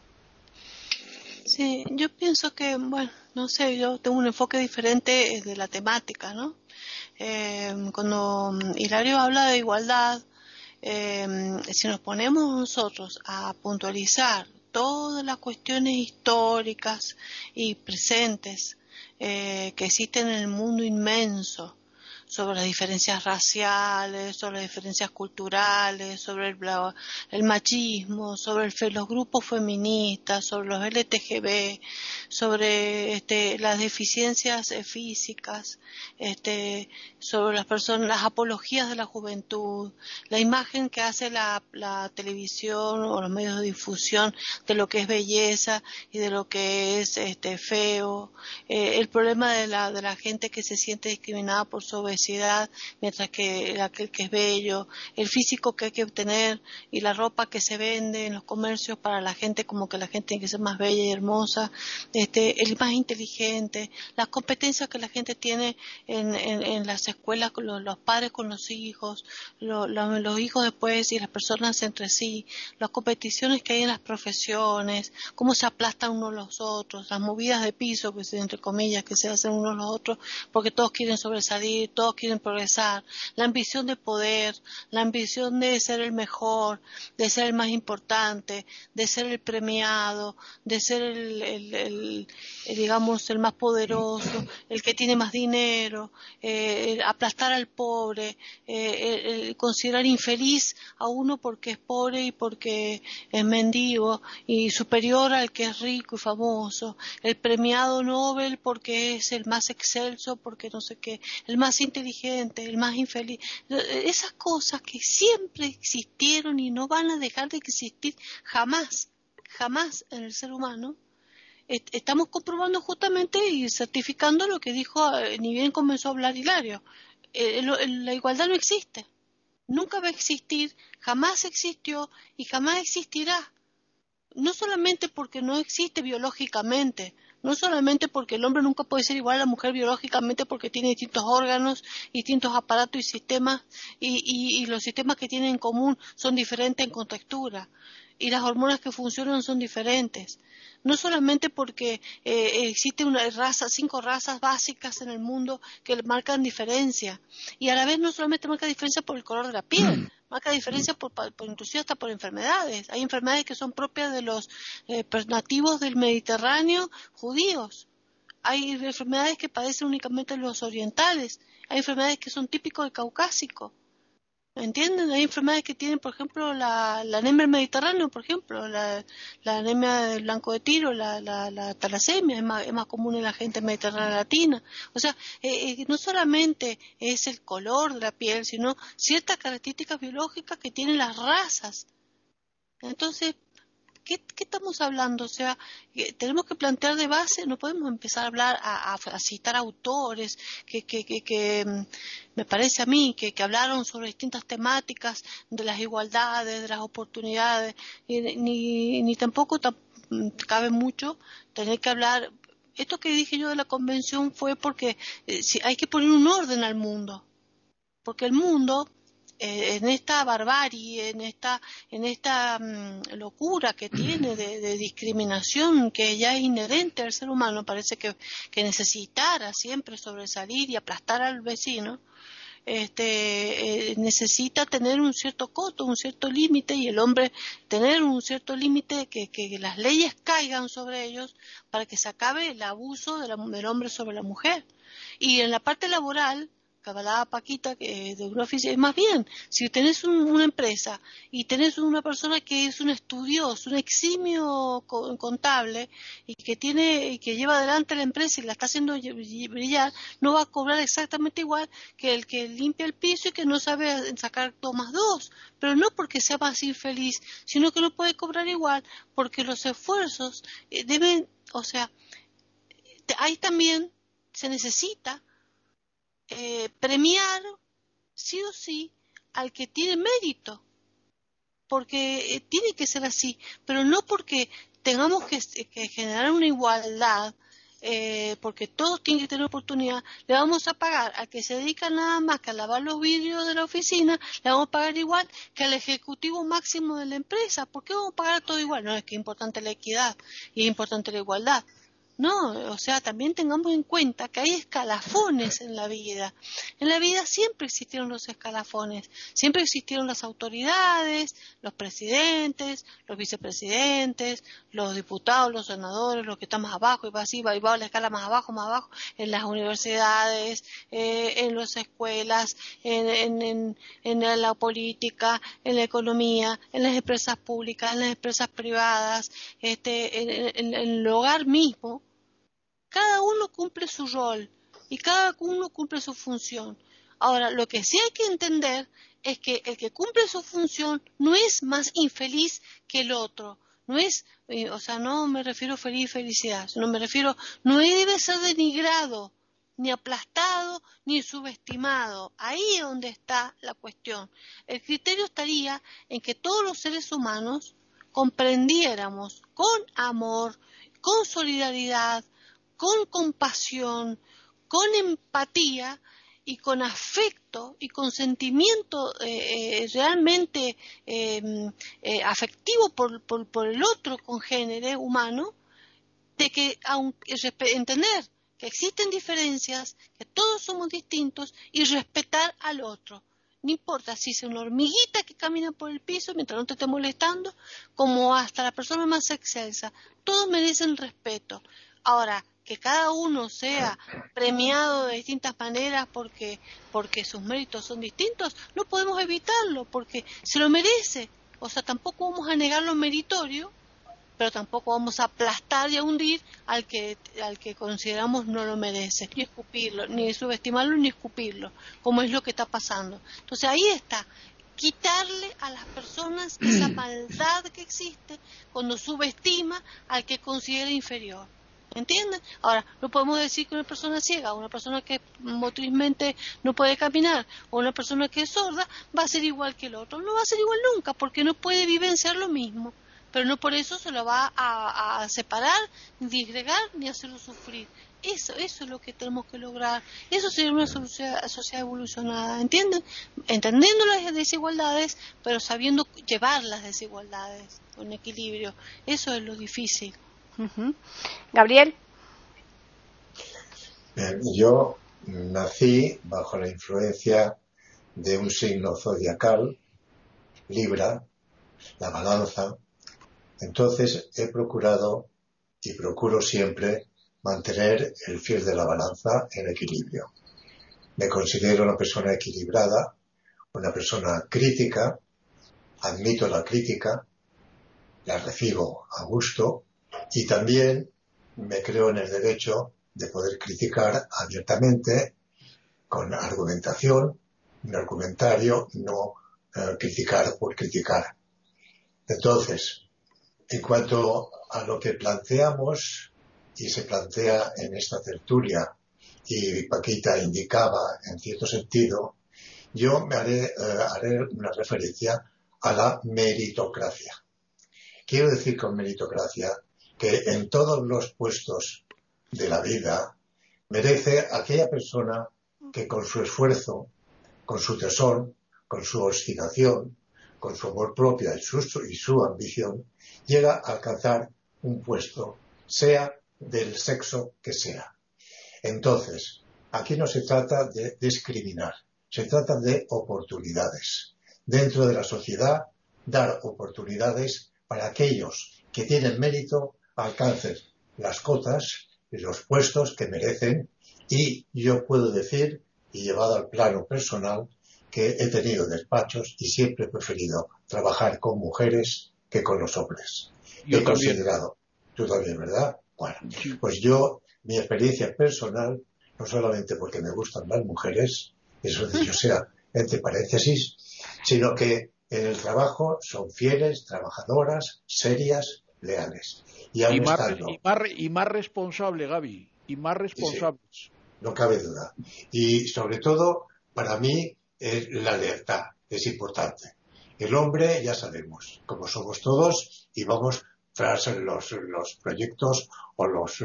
Speaker 5: Sí, yo pienso que, bueno, no sé, yo tengo un enfoque diferente de la temática, ¿no? Cuando Hilario habla de igualdad, si nos ponemos nosotros a puntualizar todas las cuestiones históricas y presentes que existen en el mundo inmenso, sobre las diferencias raciales, sobre las diferencias culturales, sobre el machismo, sobre los grupos feministas, sobre los LTGB, sobre las deficiencias físicas, sobre las personas, las apologías de la juventud, la imagen que hace la televisión o los medios de difusión de lo que es belleza y de lo que es feo, el problema de la gente que se siente discriminada por su obesidad, obesidad, mientras que aquel que es bello, el físico que hay que obtener y la ropa que se vende en los comercios para la gente, como que la gente tiene que ser más bella y hermosa, el más inteligente, las competencias que la gente tiene en las escuelas con los padres con los hijos, los hijos después y las personas entre sí, las competiciones que hay en las profesiones, cómo se aplastan unos a los otros, las movidas de piso, que entre comillas, que se hacen unos a los otros, porque todos quieren sobresalir, todos quieren progresar, la ambición de poder, la ambición de ser el mejor, de ser el más importante, de ser el premiado, de ser digamos, el más poderoso, el que tiene más dinero, aplastar al pobre, el considerar infeliz a uno porque es pobre y porque es mendigo, y superior al que es rico y famoso, el premiado Nobel porque es el más excelso, porque no sé qué, el más inteligente, el más infeliz. Esas cosas que siempre existieron y no van a dejar de existir jamás, jamás en el ser humano. Estamos comprobando justamente y certificando lo que dijo, ni bien comenzó a hablar Hilario. La igualdad no existe, nunca va a existir, jamás existió y jamás existirá. No solamente porque no existe biológicamente, no solamente porque el hombre nunca puede ser igual a la mujer biológicamente porque tiene distintos órganos, distintos aparatos y sistemas, y los sistemas que tienen en común son diferentes en contextura, y las hormonas que funcionan son diferentes. No solamente porque existe una raza, 5 razas básicas en el mundo que marcan diferencia, y a la vez no solamente marca diferencia por el color de la piel, marca diferencia por inclusive hasta por enfermedades. Hay enfermedades que son propias de los nativos del Mediterráneo judíos. Hay enfermedades que padecen únicamente los orientales. Hay enfermedades que son típicos del caucásico. ¿Entienden? Hay enfermedades que tienen, por ejemplo, la anemia del Mediterráneo, por ejemplo, la anemia del blanco de tiro, la talasemia, es más común en la gente mediterránea latina. O sea, no solamente es el color de la piel, sino ciertas características biológicas que tienen las razas. Entonces, ¿qué estamos hablando? O sea, tenemos que plantear de base, no podemos empezar a hablar, a citar autores que me parece a mí, que hablaron sobre distintas temáticas de las igualdades, de las oportunidades, ni tampoco cabe mucho tener que hablar. Esto que dije yo de la convención fue porque hay que poner un orden al mundo, porque el mundo en esta barbarie, en esta locura que tiene de discriminación que ya es inherente al ser humano, parece que necesitara siempre sobresalir y aplastar al vecino, necesita tener un cierto coto, un cierto límite, y el hombre tener un cierto límite, que las leyes caigan sobre ellos para que se acabe el abuso del hombre sobre la mujer. Y en la parte laboral, que hablaba Paquita de una oficina, más bien, si tenés una empresa y tenés una persona que es un estudioso, un eximio contable, y que lleva adelante la empresa y la está haciendo brillar, no va a cobrar exactamente igual que el que limpia el piso y que no sabe sacar 2 más 2, pero no porque sea más infeliz, sino que no puede cobrar igual, porque los esfuerzos deben, o sea, ahí también se necesita premiar sí o sí al que tiene mérito, porque tiene que ser así, pero no porque tengamos que generar una igualdad, porque todos tienen que tener oportunidad. Le vamos a pagar al que se dedica nada más que a lavar los vidrios de la oficina, le vamos a pagar igual que al ejecutivo máximo de la empresa. ¿Por qué vamos a pagar todo igual? No, es que es importante la equidad y es importante la igualdad. No, o sea, también tengamos en cuenta que hay escalafones en la vida. En la vida siempre existieron los escalafones, siempre existieron las autoridades, los presidentes, los vicepresidentes, los diputados, los senadores, los que están más abajo, y va así, va a la escala más abajo, en las universidades, en las escuelas, en la política, en la economía, en las empresas públicas, en las empresas privadas, en el hogar mismo. Cada uno cumple su rol y cada uno cumple su función. Ahora, lo que sí hay que entender es que el que cumple su función no es más infeliz que el otro. No es, o sea, no me refiero a felicidad, sino me refiero, no debe ser denigrado, ni aplastado, ni subestimado. Ahí es donde está la cuestión. El criterio estaría en que todos los seres humanos comprendiéramos con amor, con solidaridad, con compasión, con empatía y con afecto y con sentimiento realmente afectivo por el otro congénere humano, de que entender que existen diferencias, que todos somos distintos y respetar al otro. No importa si es una hormiguita que camina por el piso mientras no te esté molestando, como hasta la persona más excelsa. Todos merecen respeto. Ahora, que cada uno sea premiado de distintas maneras porque sus méritos son distintos, no podemos evitarlo porque se lo merece. O sea, tampoco vamos a negar lo meritorio, pero tampoco vamos a aplastar y a hundir al que consideramos no lo merece, ni escupirlo, ni subestimarlo, ni escupirlo, como es lo que está pasando. Entonces ahí está, quitarle a las personas esa maldad que existe cuando subestima al que considera inferior. ¿Entienden? Ahora, no podemos decir que una persona ciega, una persona que motrizmente no puede caminar, o una persona que es sorda, va a ser igual que el otro. No va a ser igual nunca, porque no puede vivenciar lo mismo. Pero no por eso se lo va a separar, ni disgregar, ni hacerlo sufrir. Eso es lo que tenemos que lograr. Eso sería una sociedad evolucionada, ¿entienden? Entendiendo las desigualdades, pero sabiendo llevar las desigualdades con equilibrio. Eso es lo difícil.
Speaker 1: Uh-huh. Gabriel.
Speaker 6: Yo nací bajo la influencia de un signo zodiacal, Libra, la balanza. Entonces he procurado y procuro siempre mantener el fil de la balanza en equilibrio. Me considero una persona equilibrada, una persona crítica, admito la crítica, la recibo a gusto y también me creo en el derecho de poder criticar abiertamente con argumentación, un argumentario, no criticar por criticar. Entonces, en cuanto a lo que planteamos y se plantea en esta tertulia, y Paquita indicaba en cierto sentido, yo me haré una referencia a la meritocracia. Quiero decir con meritocracia que en todos los puestos de la vida merece aquella persona que con su esfuerzo, con su tesón, con su obstinación, con su amor propio y su ambición, llega a alcanzar un puesto, sea del sexo que sea. Entonces, aquí no se trata de discriminar, se trata de oportunidades. Dentro de la sociedad, dar oportunidades para aquellos que tienen mérito alcancen las cotas y los puestos que merecen, y yo puedo decir, y llevado al plano personal, que he tenido despachos y siempre he preferido trabajar con mujeres que con los hombres.
Speaker 3: Yo
Speaker 6: he
Speaker 3: también.
Speaker 6: considerado, tú también, ¿verdad? Bueno, pues yo, mi experiencia personal, no solamente porque me gustan las mujeres, eso dicho sea entre paréntesis, sino que en el trabajo son fieles, trabajadoras, serias, leales. Y aún estando...
Speaker 3: y más responsable, Gaby, y más responsables.
Speaker 6: Sí, no cabe duda. Y sobre todo, para mí, la lealtad es importante. El hombre, ya sabemos, como somos todos, y vamos tras los proyectos o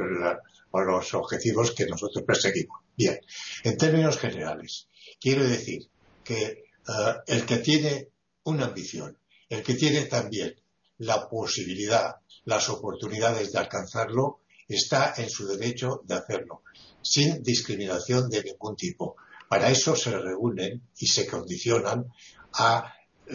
Speaker 6: los objetivos que nosotros perseguimos. Bien, en términos generales, quiero decir que el que tiene una ambición, el que tiene también la posibilidad, las oportunidades de alcanzarlo, está en su derecho de hacerlo, sin discriminación de ningún tipo. Para eso se reúnen y se condicionan a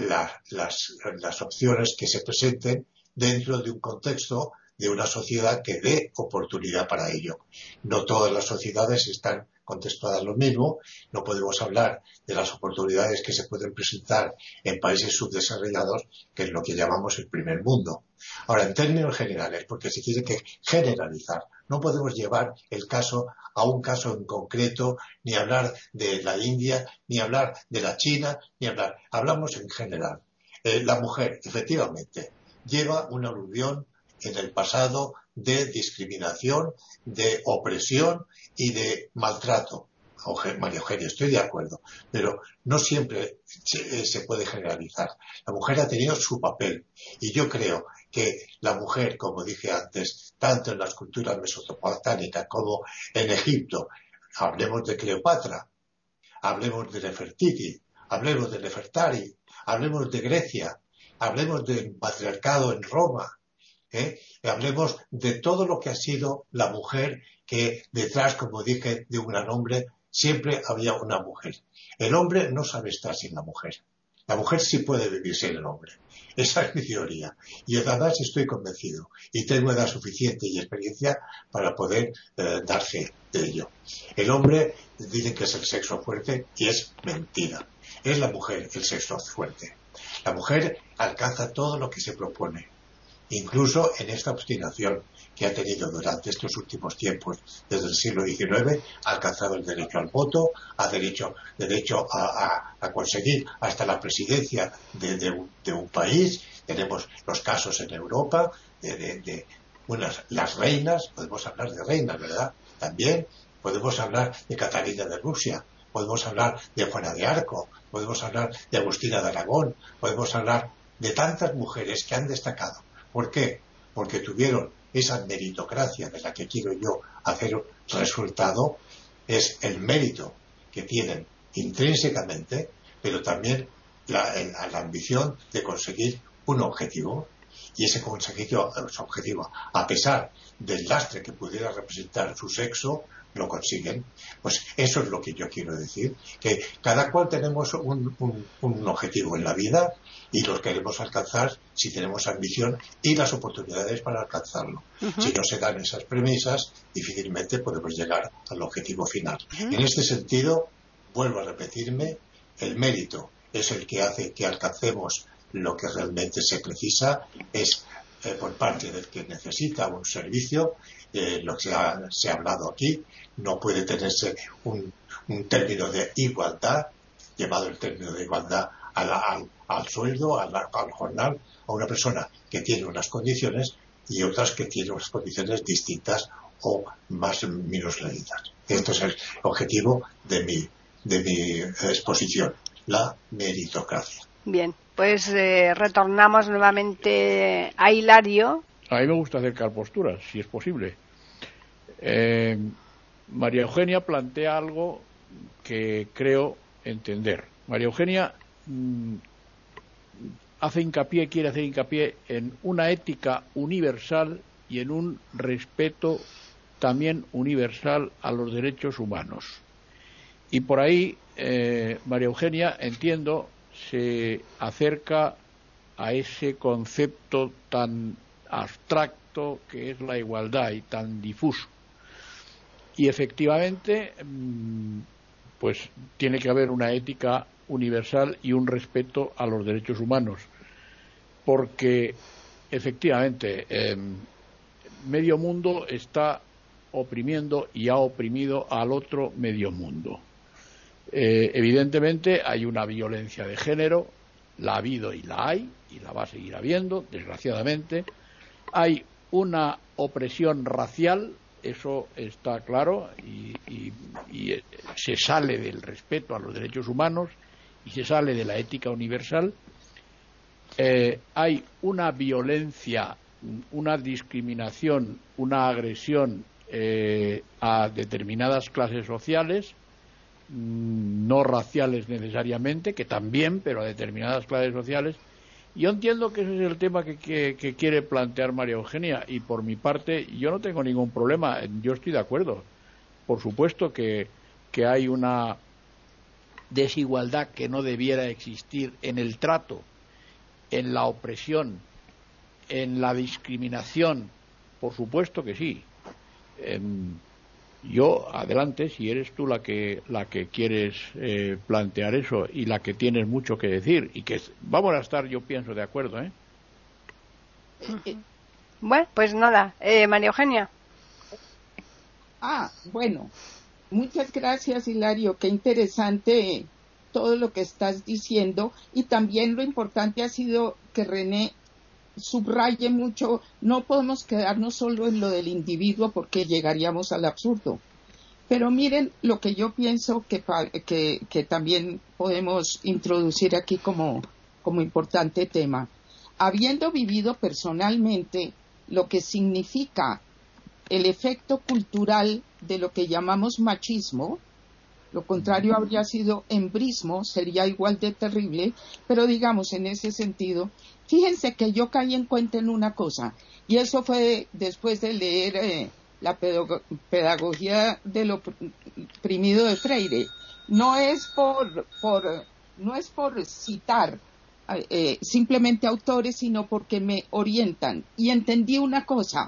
Speaker 6: las opciones que se presenten dentro de un contexto de una sociedad que dé oportunidad para ello. No todas las sociedades están contextuadas lo mismo. No podemos hablar de las oportunidades que se pueden presentar en países subdesarrollados, que es lo que llamamos el primer mundo. Ahora, en términos generales, porque se tiene que generalizar, no podemos llevar el caso a un caso en concreto, ni hablar de la India, ni hablar de la China, hablamos en general. La mujer, efectivamente, lleva una aluvión en el pasado de discriminación, de opresión y de maltrato. María Eugenia, estoy de acuerdo, pero no siempre se puede generalizar. La mujer ha tenido su papel y yo creo que la mujer, como dije antes, tanto en las culturas mesopotámicas como en Egipto, hablemos de Cleopatra, hablemos de Nefertiti, hablemos de Nefertari, hablemos de Grecia, hablemos del patriarcado en Roma, hablemos de todo lo que ha sido la mujer, que detrás, como dije, de un gran hombre siempre había una mujer. El hombre no sabe estar sin la mujer. La mujer sí puede vivir sin el hombre. Esa es mi teoría. Y además estoy convencido. Y tengo edad suficiente y experiencia para poder dar fe de ello. El hombre dicen que es el sexo fuerte y es mentira. Es la mujer el sexo fuerte. La mujer alcanza todo lo que se propone. Incluso en esta obstinación que ha tenido durante estos últimos tiempos, desde el siglo XIX, ha alcanzado el derecho al voto, ha derecho a conseguir hasta la presidencia de un país. Tenemos los casos en Europa de las reinas, podemos hablar de reinas, ¿verdad? También podemos hablar de Catalina de Rusia, podemos hablar de Juana de Arco, podemos hablar de Agustina de Aragón, podemos hablar de tantas mujeres que han destacado. ¿Por qué? Porque tuvieron esa meritocracia de la que quiero yo hacer resultado. Es el mérito que tienen intrínsecamente, pero también la ambición de conseguir un objetivo. Y ese objetivo, a pesar del lastre que pudiera representar su sexo, lo consiguen. Pues eso es lo que yo quiero decir, que cada cual tenemos un objetivo en la vida y los queremos alcanzar si tenemos ambición y las oportunidades para alcanzarlo. Uh-huh. Si no se dan esas premisas, difícilmente podemos llegar al objetivo final. Uh-huh. En este sentido, vuelvo a repetirme, el mérito es el que hace que alcancemos lo que realmente se precisa, es por parte del que necesita un servicio. Lo que se ha hablado aquí, no puede tenerse un término de igualdad, llevado el término de igualdad al sueldo, al jornal, a una persona que tiene unas condiciones y otras que tienen unas condiciones distintas o más minusvalidas. Este es el objetivo de mi exposición, la meritocracia.
Speaker 1: Bien, pues retornamos nuevamente a Hilario.
Speaker 3: A mí me gusta acercar posturas, si es posible. María Eugenia plantea algo que creo entender. María Eugenia quiere hacer hincapié en una ética universal y en un respeto también universal a los derechos humanos. Y por ahí María Eugenia, entiendo, se acerca a ese concepto tan abstracto que es la igualdad y tan difuso. Y efectivamente, pues tiene que haber una ética universal y un respeto a los derechos humanos, porque efectivamente medio mundo está oprimiendo y ha oprimido al otro medio mundo. Evidentemente hay una violencia de género, la ha habido y la hay, y la va a seguir habiendo, desgraciadamente. Hay una opresión racial, eso está claro, y se sale del respeto a los derechos humanos y se sale de la ética universal. Hay una violencia, una discriminación, una agresión a determinadas clases sociales, no raciales necesariamente, que también, pero a determinadas clases sociales. Yo entiendo que ese es el tema que quiere plantear María Eugenia, y por mi parte yo no tengo ningún problema, yo estoy de acuerdo. Por supuesto que hay una desigualdad que no debiera existir en el trato, en la opresión, en la discriminación, por supuesto que sí. Yo, adelante, si eres tú la que quieres plantear eso y la que tienes mucho que decir, y que vamos a estar, yo pienso, de acuerdo, ¿eh?
Speaker 1: Bueno, pues nada, María Eugenia.
Speaker 4: Bueno, muchas gracias, Hilario, qué interesante todo lo que estás diciendo, y también lo importante ha sido que René subraye mucho, no podemos quedarnos solo en lo del individuo porque llegaríamos al absurdo. Pero miren lo que yo pienso que también podemos introducir aquí como importante tema. Habiendo vivido personalmente lo que significa el efecto cultural de lo que llamamos machismo, lo contrario habría sido embrismo, sería igual de terrible, pero digamos en ese sentido, fíjense que yo caí en cuenta en una cosa, y eso fue después de leer la pedagogía de lo oprimido de Freire. No es por citar simplemente autores, sino porque me orientan. Y entendí una cosa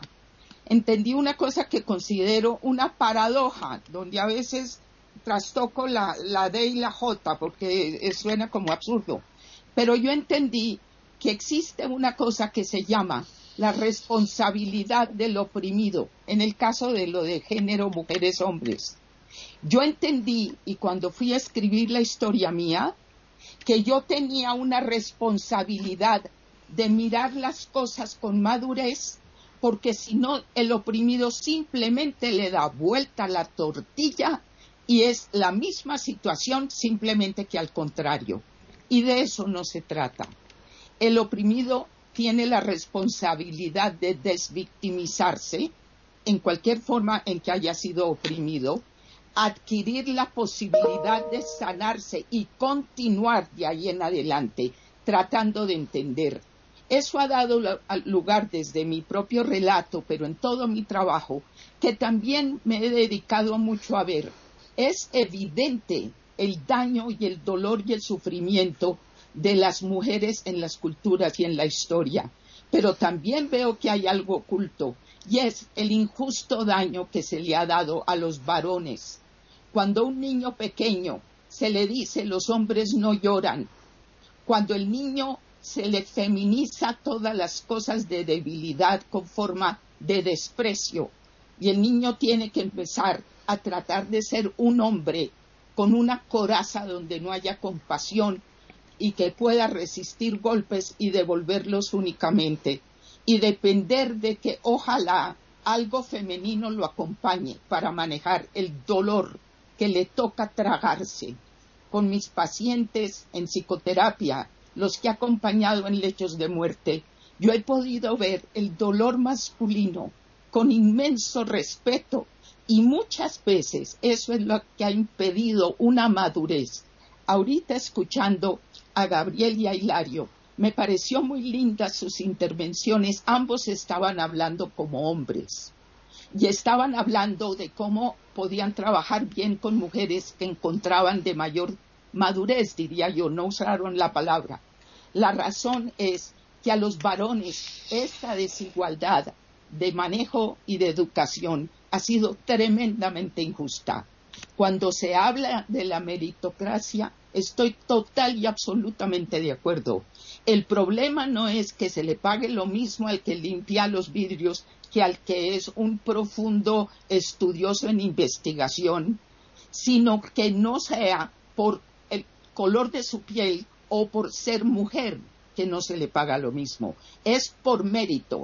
Speaker 4: que considero una paradoja, donde a veces trastoco la D y la J, porque suena como absurdo. Pero yo entendí que existe una cosa que se llama la responsabilidad del oprimido, en el caso de lo de género, mujeres, hombres. Yo entendí, y cuando fui a escribir la historia mía, que yo tenía una responsabilidad de mirar las cosas con madurez, porque si no, el oprimido simplemente le da vuelta a la tortilla y es la misma situación, simplemente que al contrario. Y de eso no se trata. El oprimido tiene la responsabilidad de desvictimizarse en cualquier forma en que haya sido oprimido, adquirir la posibilidad de sanarse y continuar de ahí en adelante, tratando de entender. Eso ha dado lugar desde mi propio relato, pero en todo mi trabajo, que también me he dedicado mucho a ver. Es evidente el daño y el dolor y el sufrimiento de las mujeres en las culturas y en la historia, pero también veo que hay algo oculto, y es el injusto daño que se le ha dado a los varones. Cuando a un niño pequeño se le dice los hombres no lloran, cuando el niño se le feminiza todas las cosas de debilidad con forma de desprecio, y el niño tiene que empezar a tratar de ser un hombre con una coraza donde no haya compasión y que pueda resistir golpes y devolverlos únicamente, y depender de que ojalá algo femenino lo acompañe para manejar el dolor que le toca tragarse. Con mis pacientes en psicoterapia, los que he acompañado en lechos de muerte, yo he podido ver el dolor masculino con inmenso respeto, y muchas veces eso es lo que ha impedido una madurez. Ahorita escuchando a Gabriel y a Hilario, me pareció muy lindas sus intervenciones. Ambos estaban hablando como hombres y estaban hablando de cómo podían trabajar bien con mujeres que encontraban de mayor madurez, diría yo, no usaron la palabra. La razón es que a los varones esta desigualdad de manejo y de educación ha sido tremendamente injusta. Cuando se habla de la meritocracia, estoy total y absolutamente de acuerdo. El problema no es que se le pague lo mismo al que limpia los vidrios que al que es un profundo estudioso en investigación, sino que no sea por el color de su piel o por ser mujer que no se le paga lo mismo. Es por mérito.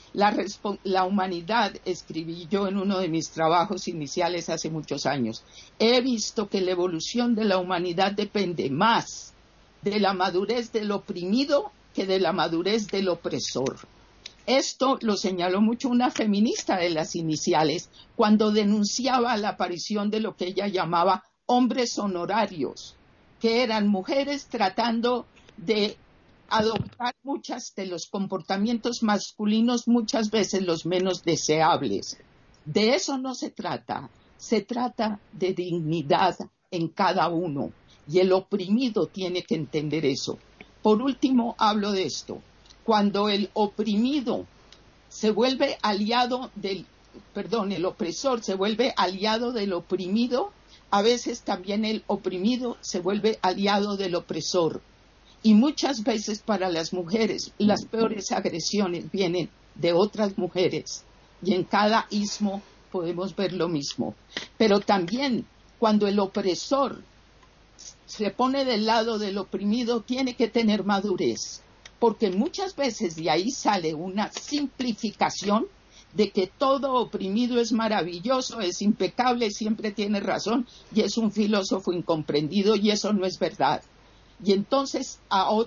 Speaker 4: La humanidad, escribí yo en uno de mis trabajos iniciales hace muchos años, he visto que la evolución de la humanidad depende más de la madurez del oprimido que de la madurez del opresor. Esto lo señaló mucho una feminista de las iniciales cuando denunciaba la aparición de lo que ella llamaba hombres honorarios, que eran mujeres tratando de adoptar muchos de los comportamientos masculinos, muchas veces los menos deseables. De eso no se trata de dignidad en cada uno, y el oprimido tiene que entender eso. Por último, hablo de esto. Cuando el oprimido se vuelve aliado el opresor se vuelve aliado del oprimido, a veces también el oprimido se vuelve aliado del opresor. Y muchas veces para las mujeres las peores agresiones vienen de otras mujeres. Y en cada istmo podemos ver lo mismo. Pero también cuando el opresor se pone del lado del oprimido, tiene que tener madurez. porque muchas veces de ahí sale una simplificación de que todo oprimido es maravilloso, es impecable, siempre tiene razón y es un filósofo incomprendido, y eso no es verdad. Y entonces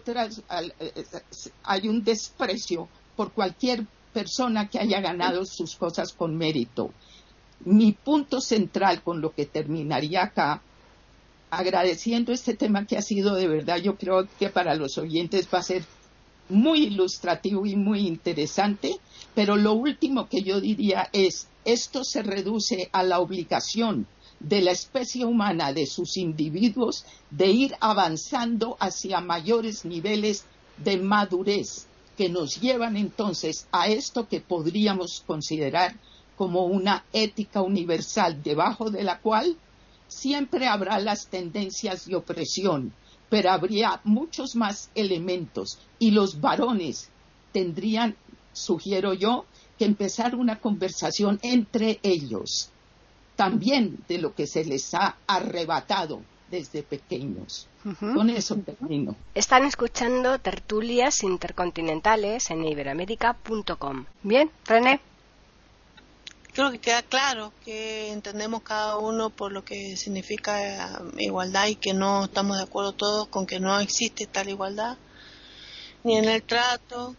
Speaker 4: hay un desprecio por cualquier persona que haya ganado sus cosas con mérito. Mi punto central, con lo que terminaría acá, agradeciendo este tema que ha sido de verdad, yo creo que para los oyentes va a ser muy ilustrativo y muy interesante, pero lo último que yo diría es, esto se reduce a la obligación de la especie humana, de sus individuos, de ir avanzando hacia mayores niveles de madurez, que nos llevan entonces a esto que podríamos considerar como una ética universal, debajo de la cual siempre habrá las tendencias de opresión, pero habría muchos más elementos, y los varones tendrían, sugiero yo, que empezar una conversación entre ellos, también de lo que se les ha arrebatado desde pequeños. Con eso termino.
Speaker 1: Están escuchando Tertulias Intercontinentales en iberoamerica.com. Bien, René.
Speaker 5: Creo que queda claro que entendemos cada uno por lo que significa igualdad, y que no estamos de acuerdo todos con que no existe tal igualdad, ni en el trato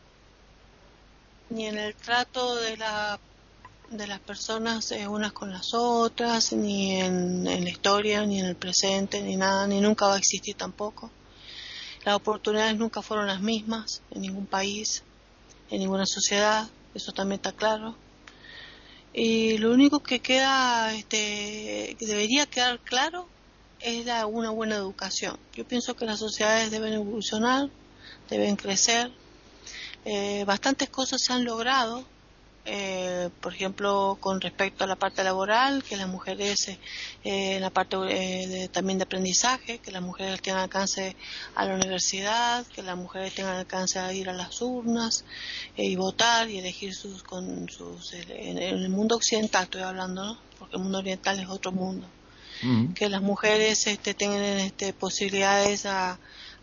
Speaker 5: de las personas unas con las otras, ni en la historia, ni en el presente, ni nada, ni nunca va a existir tampoco. Las oportunidades nunca fueron las mismas en ningún país, en ninguna sociedad, eso también está claro. Y lo único que queda, que debería quedar claro, es una buena educación. Yo pienso que las sociedades deben evolucionar, deben crecer. Bastantes cosas se han logrado, por ejemplo, con respecto a la parte laboral, que las mujeres, en la parte también de aprendizaje, que las mujeres tengan alcance a la universidad, que las mujeres tengan alcance a ir a las urnas y votar y elegir en el mundo occidental estoy hablando, ¿no? Porque el mundo oriental es otro mundo. Que las mujeres tengan posibilidades a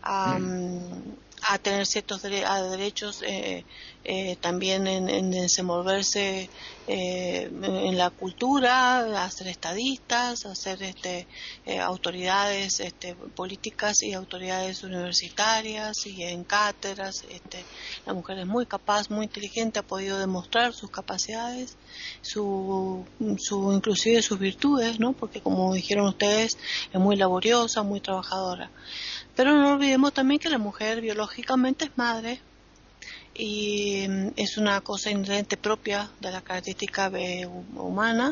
Speaker 5: tener ciertos derechos, también en desenvolverse en la cultura, a ser estadistas, a ser autoridades políticas y autoridades universitarias y en cátedras. La mujer es muy capaz, muy inteligente, ha podido demostrar sus capacidades, inclusive sus virtudes, ¿no? Porque como dijeron ustedes, es muy laboriosa, muy trabajadora. Pero no olvidemos también que la mujer biológicamente es madre, y es una cosa inherente propia de la característica humana,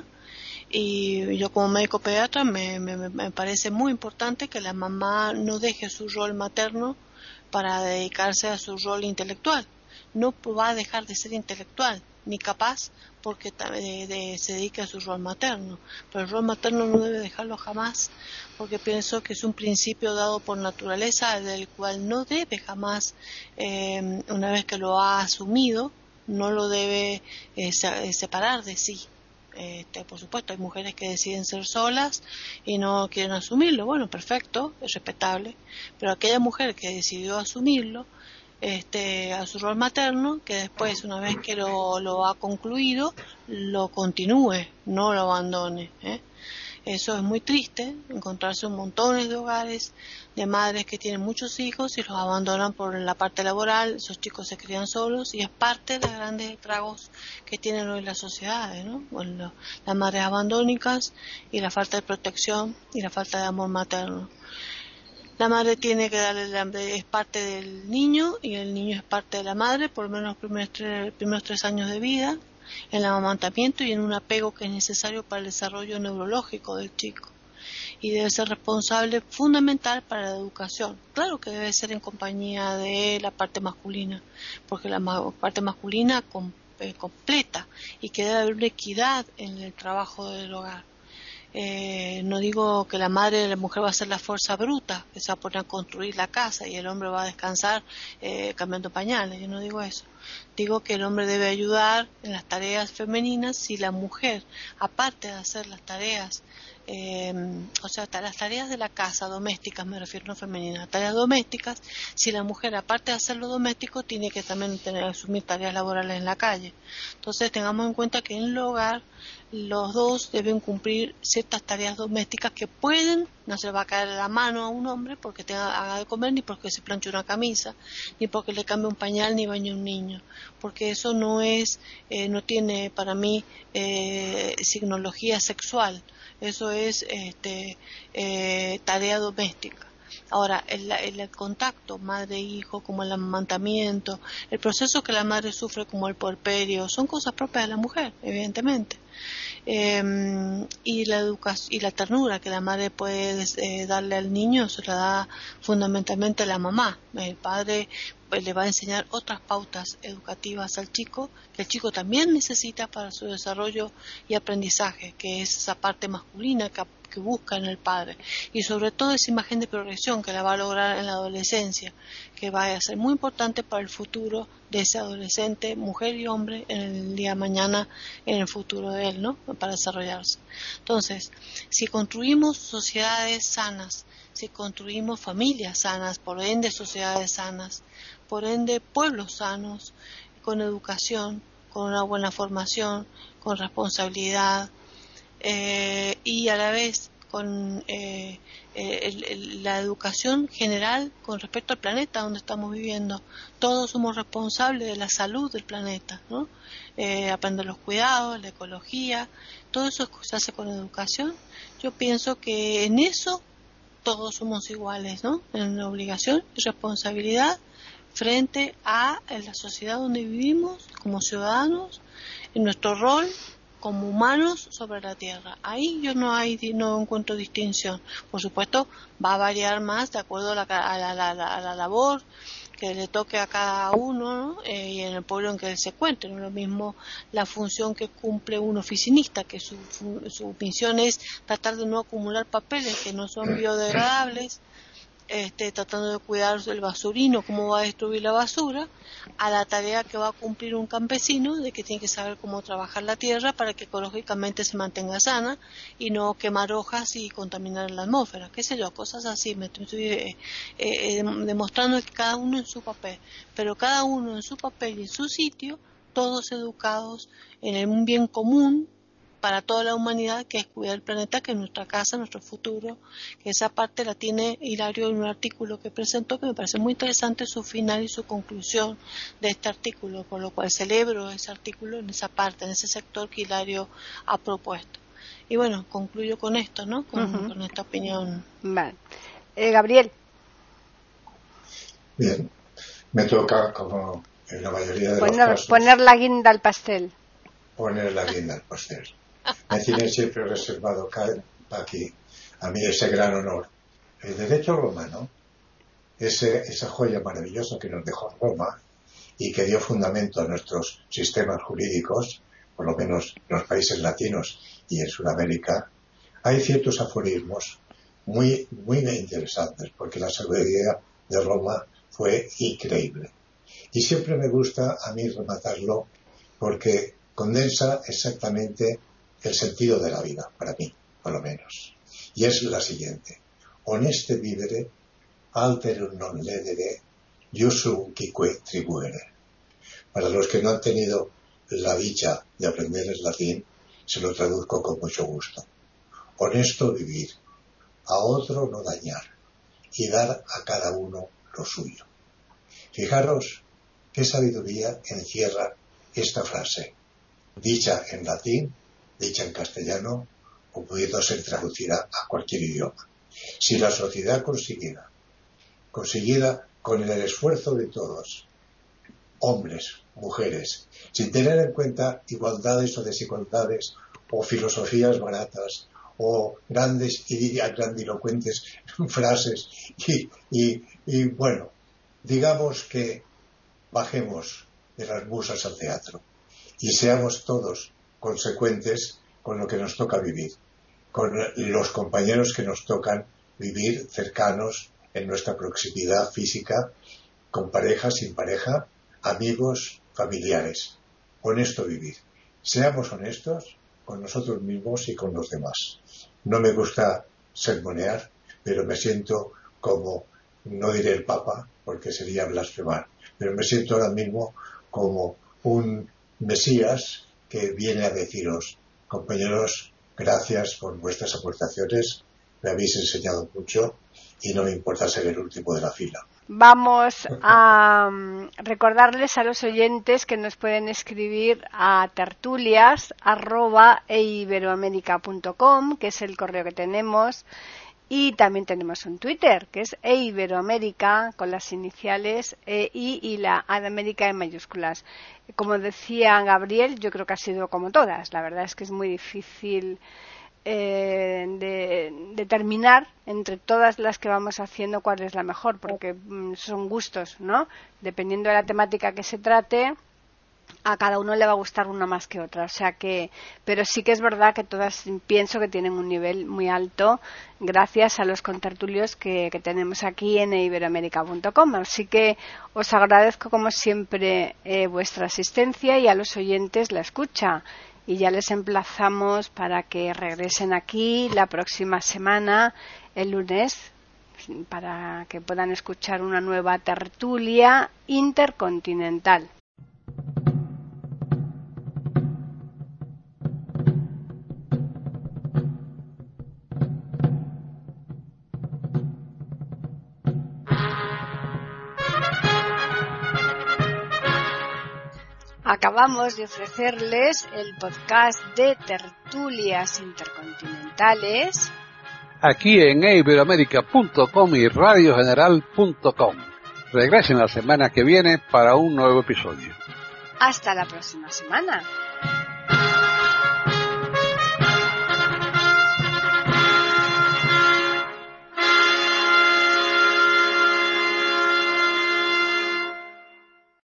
Speaker 5: y yo como médico pediatra me parece muy importante que la mamá no deje su rol materno para dedicarse a su rol intelectual. No va a dejar de ser intelectual ni capaz porque se dedique a su rol materno, pero el rol materno no debe dejarlo jamás, porque pienso que es un principio dado por naturaleza del cual no debe jamás, una vez que lo ha asumido, no lo debe separar de sí. Por supuesto, hay mujeres que deciden ser solas y no quieren asumirlo. Bueno, perfecto, es respetable, pero aquella mujer que decidió asumirlo, a su rol materno, que después, una vez que lo ha concluido, lo continúe, no lo abandone. Eso es muy triste, encontrarse un montón de hogares de madres que tienen muchos hijos y los abandonan por la parte laboral. Esos chicos se crían solos, y es parte de los grandes estragos que tienen hoy las sociedades, ¿no? Bueno, las madres abandónicas y la falta de protección y la falta de amor materno. La madre tiene que darle, es parte del niño, y el niño es parte de la madre, por lo menos los primeros 3 años de vida, en el amamantamiento y en un apego que es necesario para el desarrollo neurológico del chico. Y debe ser responsable fundamental para la educación. Claro que debe ser en compañía de la parte masculina, porque la parte masculina completa, y que debe haber una equidad en el trabajo del hogar. No digo que la mujer va a ser la fuerza bruta, que se va a poner a construir la casa y el hombre va a descansar cambiando pañales. Yo no digo eso. Digo que el hombre debe ayudar en las tareas femeninas si la mujer, aparte de hacer las tareas o sea, las tareas de la casa, domésticas, me refiero, no femeninas, tareas domésticas, si la mujer, aparte de hacer lo doméstico, tiene que también asumir tareas laborales en la calle. Entonces, tengamos en cuenta que en el hogar los dos deben cumplir ciertas tareas domésticas que pueden, no se le va a caer la mano a un hombre porque haga de comer, ni porque se planche una camisa, ni porque le cambie un pañal, ni bañe un niño, porque eso no es, no tiene para mí signología sexual. Eso es tarea doméstica. Ahora, el contacto madre-hijo, como el amamantamiento, el proceso que la madre sufre como el puerperio, son cosas propias de la mujer, evidentemente. Y la educación y la ternura que la madre puede darle al niño se la da fundamentalmente la mamá. El padre le va a enseñar otras pautas educativas al chico, que el chico también necesita para su desarrollo y aprendizaje, que es esa parte masculina que busca en el padre, y sobre todo esa imagen de progresión que la va a lograr en la adolescencia, que va a ser muy importante para el futuro de ese adolescente, mujer y hombre, en el día de mañana, en el futuro de él, ¿no? Para desarrollarse. Entonces, si construimos sociedades sanas, si construimos familias sanas, por ende sociedades sanas, por ende pueblos sanos, con educación, con una buena formación, con responsabilidad, y a la vez con la educación general con respecto al planeta donde estamos viviendo. Todos somos responsables de la salud del planeta, ¿no? Aprender los cuidados, la ecología, todo eso se hace con educación. Yo pienso que en eso todos somos iguales, ¿no? En la obligación y responsabilidad frente a la sociedad donde vivimos como ciudadanos, en nuestro rol como humanos sobre la Tierra. Ahí yo no encuentro distinción. Por supuesto, va a variar más de acuerdo a la labor que le toque a cada uno, ¿no? Y en el pueblo en que él se encuentre. No es lo mismo la función que cumple un oficinista, que su misión es tratar de no acumular papeles que no son biodegradables, tratando de cuidar el basurino, cómo va a destruir la basura, a la tarea que va a cumplir un campesino de que tiene que saber cómo trabajar la tierra para que ecológicamente se mantenga sana y no quemar hojas y contaminar la atmósfera, qué sé yo, cosas así. Me estoy demostrando que cada uno en su papel, pero cada uno en su papel y en su sitio, todos educados en un bien común para toda la humanidad, que es cuidar el planeta, que es nuestra casa, nuestro futuro, que esa parte la tiene Hilario en un artículo que presentó, que me parece muy interesante su final y su conclusión de este artículo, por lo cual celebro ese artículo en esa parte, en ese sector que Hilario ha propuesto. Y bueno, concluyo con esto, ¿no? Con esta opinión.
Speaker 1: Vale. Gabriel.
Speaker 6: Bien, me toca, como en la mayoría de los casos,
Speaker 1: poner la guinda al pastel.
Speaker 6: Poner la guinda al pastel. Me tiene siempre reservado aquí a mí ese gran honor. El derecho romano, esa joya maravillosa que nos dejó Roma y que dio fundamento a nuestros sistemas jurídicos, por lo menos en los países latinos y en Sudamérica, hay ciertos aforismos muy, muy interesantes, porque la sabiduría de Roma fue increíble. Y siempre me gusta a mí rematarlo porque condensa exactamente el sentido de la vida, para mí, por lo menos. Y es la siguiente: honeste vivere, alterum non ledere, iusum quique tribuere. Para los que no han tenido la dicha de aprender el latín, se lo traduzco con mucho gusto. Honesto vivir, a otro no dañar, y dar a cada uno lo suyo. Fijaros qué sabiduría encierra esta frase, dicha en latín, dicha en castellano, o pudiendo ser traducida a cualquier idioma. Si la sociedad consiguiera con el esfuerzo de todos, hombres, mujeres, sin tener en cuenta igualdades o desigualdades, o filosofías baratas, o grandes y grandilocuentes frases, y bueno, digamos que bajemos de las musas al teatro y seamos todos consecuentes con lo que nos toca vivir, con los compañeros que nos tocan vivir cercanos en nuestra proximidad física, con pareja, sin pareja, amigos, familiares. Honesto vivir. Seamos honestos con nosotros mismos y con los demás. No me gusta sermonear, pero me siento como, no diré el Papa, porque sería blasfemar, pero me siento ahora mismo como un Mesías que viene a deciros, compañeros, gracias por vuestras aportaciones, me habéis enseñado mucho y no me importa ser el último de la fila.
Speaker 1: Vamos a recordarles a los oyentes que nos pueden escribir a tertulias@eiberoamerica.com, que es el correo que tenemos, y también tenemos un Twitter, que es eiberoamerica, con las iniciales EI y la A de América en mayúsculas. Como decía Gabriel, yo creo que ha sido como todas. La verdad es que es muy difícil de determinar entre todas las que vamos haciendo cuál es la mejor, porque son gustos, ¿no? Dependiendo de la temática que se trate, a cada uno le va a gustar una más que otra, o sea que, pero sí que es verdad que todas pienso que tienen un nivel muy alto gracias a los contertulios que tenemos aquí en iberoamerica.com, así que os agradezco como siempre vuestra asistencia y a los oyentes la escucha. Y ya les emplazamos para que regresen aquí la próxima semana, el lunes, para que puedan escuchar una nueva tertulia intercontinental. Acabamos de ofrecerles el podcast de tertulias intercontinentales
Speaker 2: aquí en iberoamerica.com y radiogeneral.com. Regresen la semana que viene para un nuevo episodio.
Speaker 1: Hasta la próxima semana.